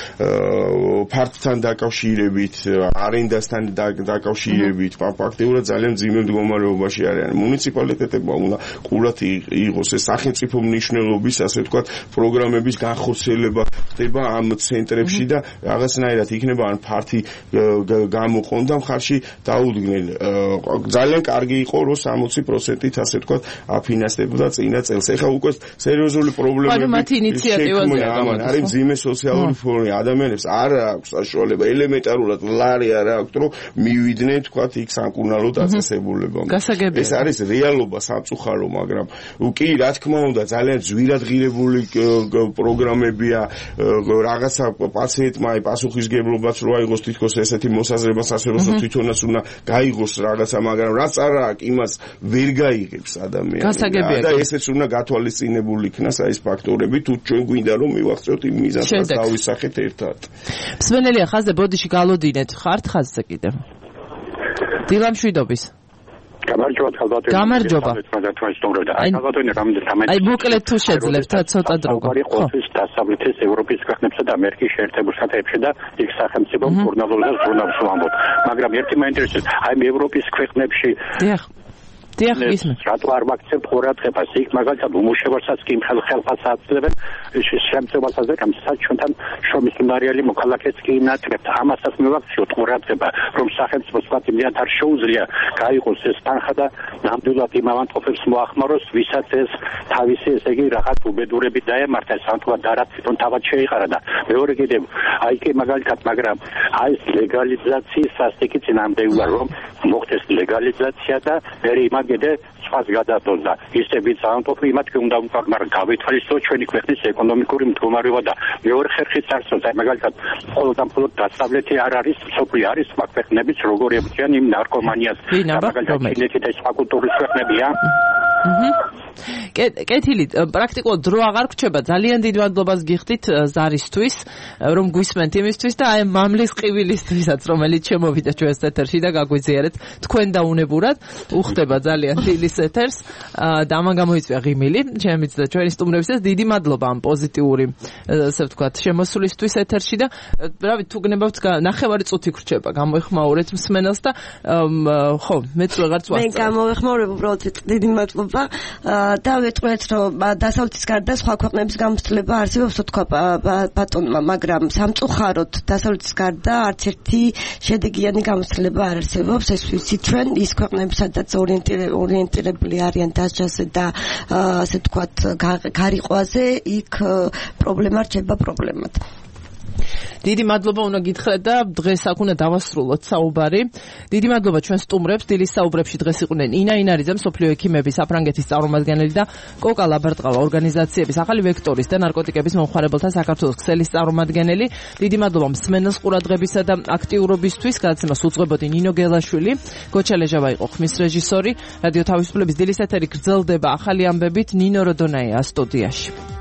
ფართთან დაკავშირებით, არენდასთან დაკავშირებით, ფაქტიურად ძალიან მძიმე მდგომარეობაში არიან. მუნიციპალიტეტებმა უნდა ყურად იყოს ეს სახელმწიფო მნიშვნელობის, ასე ვთქვათ, პროგრამების განხორციელება ხდება ამ ცენტრებში და რაღაცნაირად იქნება ან ფართი გამოყონ და მხარში დაუდგნენ. ძალიან კარგი იყო რომ სამოცი პროცენტით ასე ვთქვათ აფინანსდებოდა წინა წელს. ეხლა უკვე სერიოზული პრობლემები არის მძიმე სოციალური ფონი. ადამიანებს არ აქვს საშუალება ელემენტარულად ლარი არ აქვს რომ მივიდნენ თქვათ იქ სამკურნალო დაწესებულებამდე. ეს არის რეალობა სამწუხარო, მაგრამ კი რა თქმა უნდა ძალიან ძვირად ღირებული პროგრამებია, რაღაცა პაციენტმა აი პასუხისგებლობაც რო აიღოს თითქოს ესეთი მოსაზრება სასეროსო თვითონაც უნდა გაიღოს რაღაცა, მაგრამ რაც არ აქვს იმას ვერ გაიღებს ადამიანი. და ესეც უნდა გათვალისწინებული იქნას აი ეს ფაქტორები, თუ ჩვენ გვინდა რომ მივახცევთ იმ მიზანს დავისახეთ ერთად. მსმენელია ხაზზე, ბოდიში გალოდინეთ, ხართ ხაზზე კიდევ. დილამშვიდობის. გამარჯობა ხალხო. გამარჯობა. აი ხალხოინე რამდენი თამაში. აი მოკლედ თუ შეძლებთ ცოტა დრო. ხო. დასავლეთის ევროპის ქვეყნებსა და ამერიკის შეერთებულ შტატებში და იქ სახელმწიფო მკურნალობას ჟურნალს ვამბობ. მაგრამ ერთი მაინტერესებს, აი ევროპის ქვეყნებში დიახ. დიახ, ისმენთ. რატო არ ვაქცევთ ყურადღებას? იქ მაგალითად უმუშევარსაც კი ხელხელფას აწვევენ შემწევასაც და ჩვენთან შრომის უნარიანი მოქალაქეც კი ინატრებთ. ამასაც მივაქციოთ ყურადღება, რომ სახელმწიფოს ვატიმდიან არ შეუძლია გაიყოს ეს თანხა და ნამდვილად იმ ავადმყოფებს მოახმაროს, ვისაც ეს თავისი ესე იგი რაღაც უბედურებით დაემართეს, ანთვად დარად თვითონ თავად შეიყარა და მეორე კიდევ აი კი მაგალითად, მაგრამ აი ეს ლეგალიზაციის სასტიკი წინამდეულა რომ მოხდეს ლეგალიზაცია და მე იმაგედე სხვას გადადოს და ისე ვიც ავადმყოფი იმათ კი უნდა ვუყავთ, მაგრამ გავითვალისწინოთ ჩვენი ქვეყნის ეკონომიკური მდგომარეობა და მეორე ხერხით არსებობს აი მაგალითად მხოლოდ და მხოლოდ დასავლეთი არ არის, სოფლი არის სხვა ქვეყნებიც როგორ ებრძვიან იმ ნარკომანიას მაგალითად ჩინეთი და სხვა კულტურის ქვეყნებია. კეთილი, პრაქტიკულად დრო აღარ გრჩება. ძალიან დიდ მადლობას გიხდით ზარისთვის, რომ გვისმენთ იმისთვის და აი მამლის ყივილისთვისაც, რომელიც შემოვიდა ჩვენს ეთერში და გაგვიზიარეთ თქვენ დაუნებურად. უხდება ძალიან დილის ეთერს და ამან გამოიწვია ღიმილი. ჩემიც და ჩვენი სტუმრებისთვის დიდი მადლობა ამ პოზიტიური, ასე ვთქვათ, შემოსვლისთვის ეთერში და რავი, თუ გნებავთ ნახევარი წუთი გრჩება. გამოიხმაურეთ მსმენელს და ხო, მეც ვეღარც ვასწრებ. მე გამოეხმაურებ უბრალოდ დიდი მადლობა. და ვეტყვით, რომ დასავლეთის გარდა სხვა ქვეყნების გამოცდილება არსებობს, თქვა ბატონმა, მაგრამ სამწუხაროდ დასავლეთის გარდა არც ერთი შედეგიანი გამოცდილება არ არსებობს. ეს ვიცით ჩვენ ის ქვეყნები, სადაც ორიენტირებული არიან დასჯაზე და ასე ვთქვათ, გარიყვაზე, იქ პრობლემა რჩება პრობლემად. დიდი მადლობა უნდა გითხრათ და დღეს აქ უნდა დავასრულოთ საუბარი. დიდი მადლობა ჩვენ სტუმრებს. დილის საუბრებში დღეს იყვნენ ინა ინარიძე, მსოფლიო ექიმების საფრანგეთის წარმომადგენელი და კოკა ლაბარტყავა ორგანიზაციების ახალი ვექტორის და ნარკოტიკების მომხმარებელთა საქართველოს ქსელის წარმომადგენელი. დიდი მადლობა მსმენელს ყურადღებისა და აქტიურობისთვის. გადაცემას უძღვებოდი ნინო გელაშვილი, გოჩა ლეჟავა იყო ხმის რეჟისორი. რადიო თავისუფლების დილის ეთერი გრძელდება ახალი ამბებით ნინო როდონაია სტუდიაში.